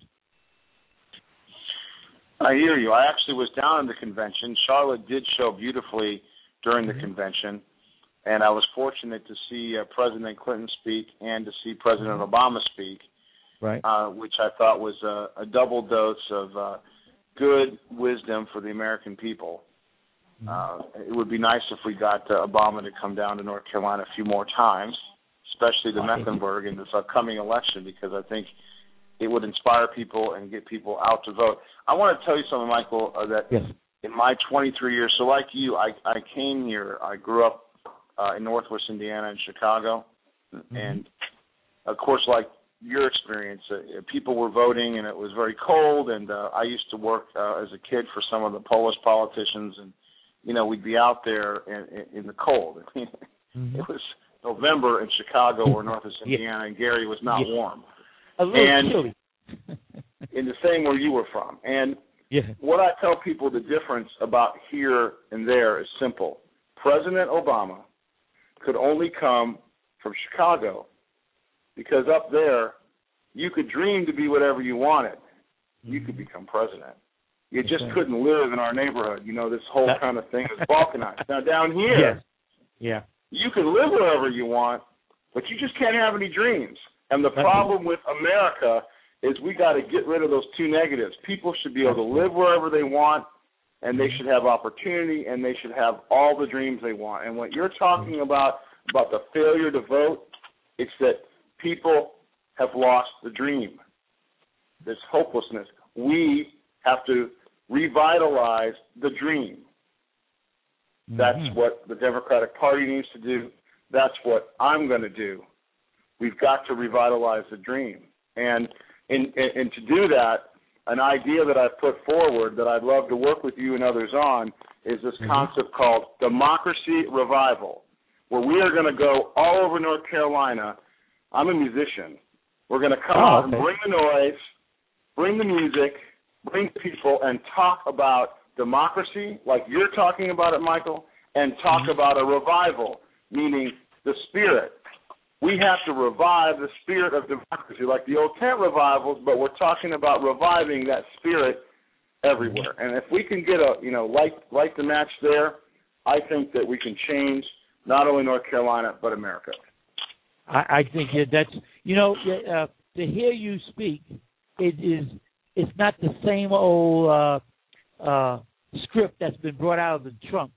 I hear you. I actually was down in the convention. Charlotte did show beautifully during the convention, and I was fortunate to see uh, President Clinton speak and to see President Obama speak, right? Uh, which I thought was a, a double dose of uh, good wisdom for the American people. Uh, it would be nice if we got uh, Obama to come down to North Carolina a few more times, especially to Mecklenburg in this upcoming election, because I think it would inspire people and get people out to vote. I want to tell you something, Michael, uh, that yes. in my twenty-three years, so like you, I, I came here, I grew up uh, in Northwest Indiana in Chicago, mm-hmm. and of course, like your experience, uh, people were voting and it was very cold, and uh, I used to work uh, as a kid for some of the Polish politicians, and you know, we'd be out there in, in the cold. mm-hmm. It was November in Chicago or Northwest Indiana, yeah. and Gary was not yeah. warm. A little and chilly. in the same where you were from. And yeah. what I tell people, the difference about here and there is simple. President Obama could only come from Chicago, because up there you could dream to be whatever you wanted. You could become president. You just okay. couldn't live in our neighborhood. You know, this whole that, kind of thing is balkanized. Now, down here, yes. yeah, you can live wherever you want, but you just can't have any dreams. And the problem with America is we got to get rid of those two negatives. People should be able to live wherever they want, and they should have opportunity, and they should have all the dreams they want. And what you're talking about, about the failure to vote, it's that people have lost the dream. This hopelessness. We have to revitalize the dream. That's mm-hmm. what the Democratic Party needs to do. That's what I'm going to do. We've got to revitalize the dream. And, and, and to do that, an idea that I've put forward that I'd love to work with you and others on is this mm-hmm. concept called democracy revival, where we are going to go all over North Carolina. I'm a musician. We're going to come oh, out okay. and bring the noise, bring the music, bring people, and talk about democracy like you're talking about it, Michael, and talk mm-hmm. about a revival, meaning the spirit. We have to revive the spirit of democracy, like the old tent revivals, but we're talking about reviving that spirit everywhere. And if we can get a, you know, light, light the match there, I think that we can change not only North Carolina, but America. I, I think that's, you know, uh, to hear you speak, it is, it's not the same old uh, uh, script that's been brought out of the trunk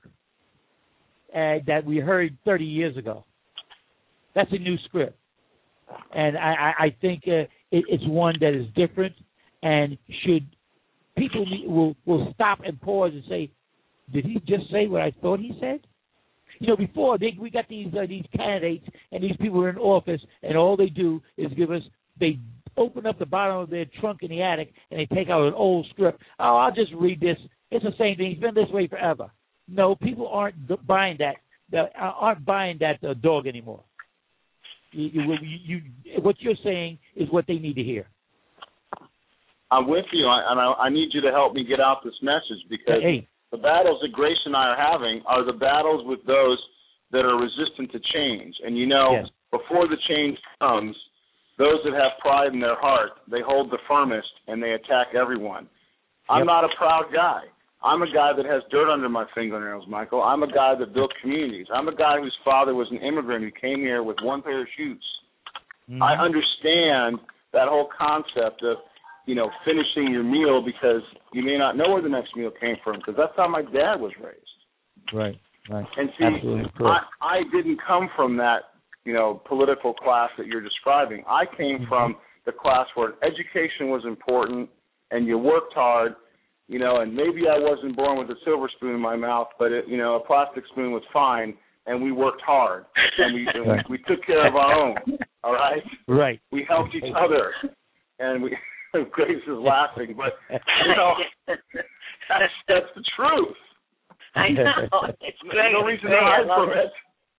uh, that we heard thirty years ago. That's a new script, and I, I think uh, it, it's one that is different. And should people need, will will stop and pause and say, "Did he just say what I thought he said?" You know, before they, we got these uh, these candidates and these people are in office, and all they do is give us they open up the bottom of their trunk in the attic and they take out an old script. Oh, I'll just read this. It's the same thing. It's been this way forever. No, people aren't buying that. Aren't buying that uh, dog anymore. You, you, you, what you're saying is what they need to hear. I'm with you, and I, I need you to help me get out this message, because hey. the battles that Grace and I are having are the battles with those that are resistant to change. And, you know, yes. before the change comes, those that have pride in their heart, they hold the firmest and they attack everyone. I'm yep. not a proud guy. I'm a guy that has dirt under my fingernails, Michael. I'm a guy that built communities. I'm a guy whose father was an immigrant who came here with one pair of shoes. Mm-hmm. I understand that whole concept of, you know, finishing your meal because you may not know where the next meal came from, because that's how my dad was raised. Right, right. And see, Absolutely I, I didn't come from that, you know, political class that you're describing. I came mm-hmm. from the class where education was important and you worked hard. You know, and maybe I wasn't born with a silver spoon in my mouth, but, it, you know, a plastic spoon was fine, and we worked hard, and we and we, we took care of our own, all right? Right. We helped each other, and we Grace is laughing, but, you know, that's, that's the truth. I know. It's great. No reason great. to hide from it. it.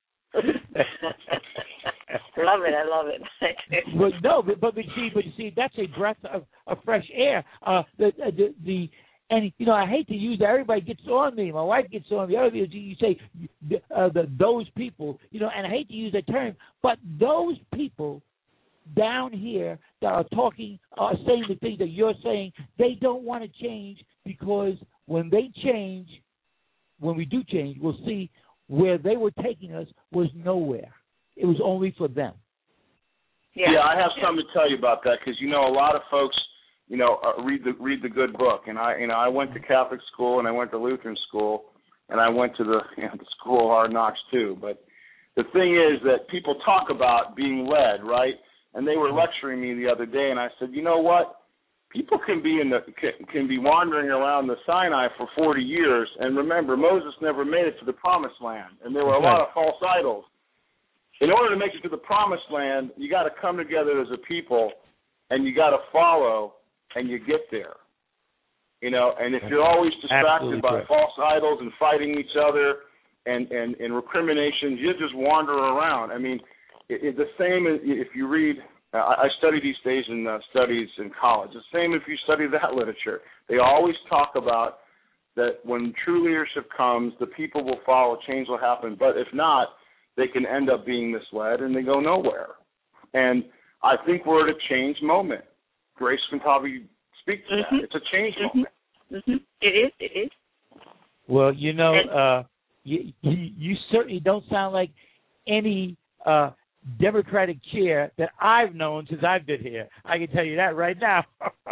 love it, I love it. But no, but, but see, but you see, that's a breath of, of fresh air. Uh, the, the the and you know, I hate to use that. Everybody gets on me. My wife gets on me. Other people, you say uh, the, those people, you know, and I hate to use that term, but those people down here that are talking, are saying the things that you're saying, they don't want to change, because when they change, when we do change, we'll see where they were taking us was nowhere. It was only for them. Yeah, yeah I have something to tell you about that, because, you know, a lot of folks, you know, uh, read the read the good book. And I, you know, I went to Catholic school and I went to Lutheran school and I went to the, you know, the school of hard knocks too. But the thing is that people talk about being led, right? And they were lecturing me the other day, and I said, you know what? People can be in the can, can be wandering around the Sinai for forty years, and remember, Moses never made it to the Promised Land, and there were a lot of false idols. In order to make it to the Promised Land, you got to come together as a people, and you got to follow, and you get there. You know, and if you're always distracted Absolutely by correct. false idols and fighting each other and, and, and recriminations, you just wander around. I mean, it, it, the same as if you read, uh, I studied East Asian uh, studies in college. The same if you study that literature. They always talk about that when true leadership comes, the people will follow, change will happen. But if not, they can end up being misled and they go nowhere. And I think we're at a change moment. Grace can probably speak to mm-hmm. that. It's a change mm-hmm. moment. Mm-hmm. It is. It is. Well, you know, uh, you, you, you certainly don't sound like any uh, Democratic chair that I've known since I've been here. I can tell you that right now.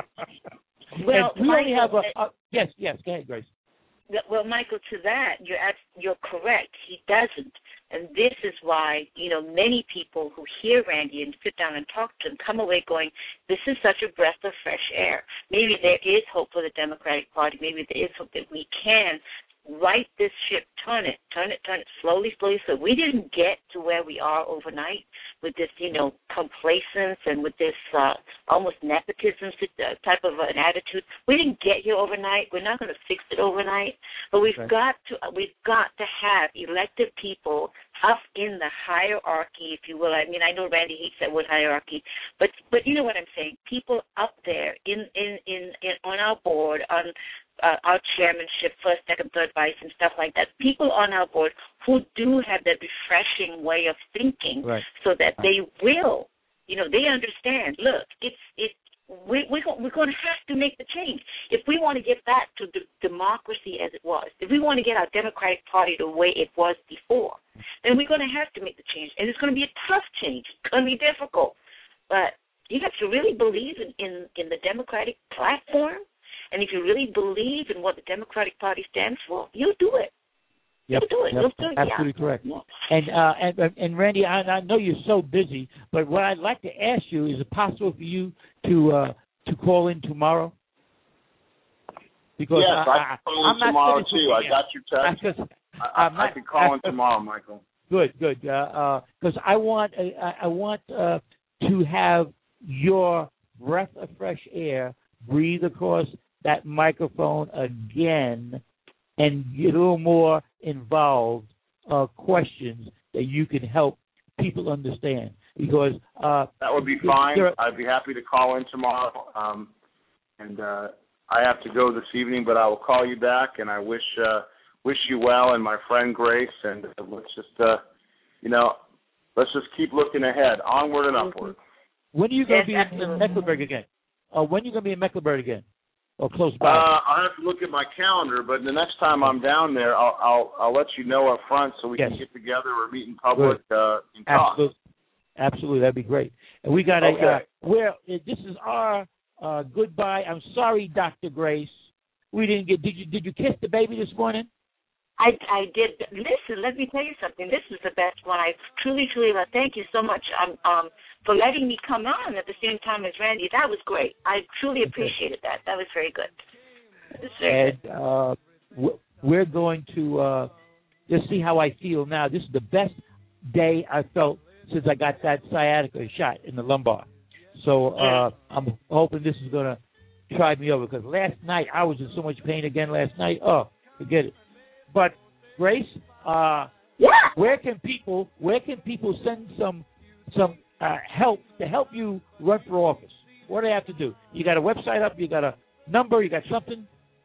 Well, we Michael, only have a, a yes, yes. Go ahead, Grace. Well, Michael, to that, you're you're correct. He doesn't, and this is why you know many people who hear Randy and sit down and talk to him come away going, "This is such a breath of fresh air." Maybe there is hope for the Democratic Party. Maybe there is hope that we can right this ship, turn it, turn it, turn it slowly, slowly. So we didn't get to where we are overnight with this, you know, complacence and with this uh, almost nepotism type of an attitude. We didn't get here overnight. We're not going to fix it overnight, but we've right. got to we've got to have elected people up in the hierarchy, if you will. I mean, I know Randy hates that word hierarchy, but but you know what I'm saying. People up there in in in, in on our board on. Uh, our chairmanship, first, second, third vice, and stuff like that. People on our board who do have that refreshing way of thinking, right. so that they will, you know, they understand. Look, it's it. We we we're going to have to make the change if we want to get back to the democracy as it was. If we want to get our Democratic Party the way it was before, then we're going to have to make the change, and it's going to be a tough change. It's going to be difficult, but you have to really believe in in, in the Democratic platform. And if you really believe in what the Democratic Party stands for, you'll do it. Yep, you'll do it. yep, You'll do it. absolutely yeah. correct. Yeah. And, uh, and and Randy, I, I know you're so busy, but what I'd like to ask you, is it possible for you to uh, to call in tomorrow? Because yes, I, I, I can call in I'm not tomorrow too. I yet. got your text. I, I, I can call in tomorrow, Michael. Good, good. Because uh, uh, I want I, I want uh, to have your breath of fresh air breathe across that microphone again and get a little more involved uh, questions that you can help people understand. Because uh, that would be fine. I'd be happy to call in tomorrow. Um, and uh, I have to go this evening, but I will call you back. And I wish uh, wish you well and my friend Grace. And uh, let's just uh, you know let's just keep looking ahead, onward and upward. When are you going to yes, be in, in Mecklenburg again? Uh, when are you going to be in Mecklenburg again? Or close by? Uh, I have to look at my calendar, but the next time I'm down there, I'll I'll, I'll let you know up front so we yes. can get together or meet in public uh, and talk. Absolutely, absolutely, that'd be great. And we got a okay. uh, where this is our uh, goodbye. I'm sorry, Doctor Grace. We didn't get. Did you did you kiss the baby this morning? I, I did. Listen, let me tell you something. This is the best one. I truly, truly love. Thank you so much um, um, for letting me come on at the same time as Randy. That was great. I truly appreciated that. That was very good. Was very and uh, we're going to uh, just see how I feel now. This is the best day I felt since I got that sciatica shot in the lumbar. So uh, I'm hoping this is going to try me over, because last night I was in so much pain again last night. Oh, forget it. But Grace, uh, yeah. where can people where can people send some some uh, help to help you run for office? What do they have to do? You got a website up? You got a number? You got something?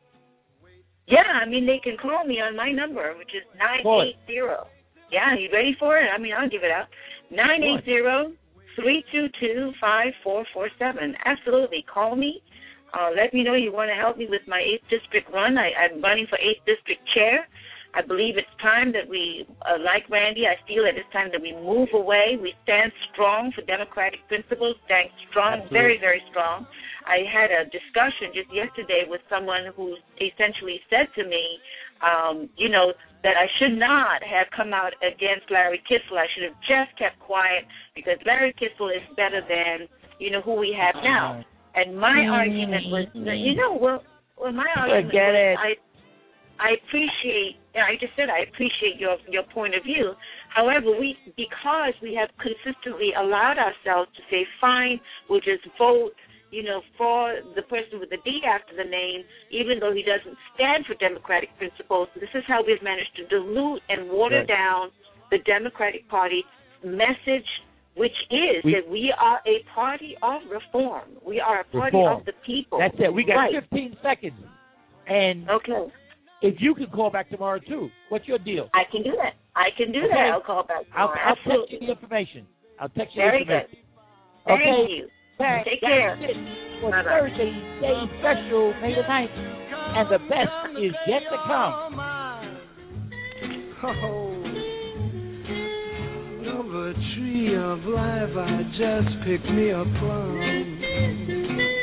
Yeah, I mean they can call me on my number, which is nine eight zero. Yeah, you ready for it? I mean I'll give it out. Nine eight zero three two two five four four seven. Absolutely, call me. Uh, let me know you want to help me with my eighth District run. I, I'm running for eighth District chair. I believe it's time that we, uh, like Randy, I feel that it's time that we move away. We stand strong for democratic principles, stand strong, Absolutely. very, very strong. I had a discussion just yesterday with someone who essentially said to me, um, you know, that I should not have come out against Larry Kissel. I should have just kept quiet because Larry Kissel is better than, you know, who we have now. And my mm-hmm. argument was, you know, well, well my argument Forget was, it. I, I appreciate, I just said I appreciate your your point of view. However, we because we have consistently allowed ourselves to say, fine, we'll just vote, you know, for the person with the D after the name, even though he doesn't stand for democratic principles. This is how we've managed to dilute and water right. down the Democratic Party message, which is we, that we are a party of reform. We are a party reform. of the people. That's it. We got right. fifteen seconds. And okay. if you can call back tomorrow, too, what's your deal? I can do that. I can do okay. that. I'll call back. I'll, I'll text you the information. I'll text you Very the information. Good. Thank okay. you. Thanks. Take That's care. It for Bye-bye. Thursday Day Special, May the ninth. And the best is yet to come. Oh, of a tree of life, I just picked me a plum.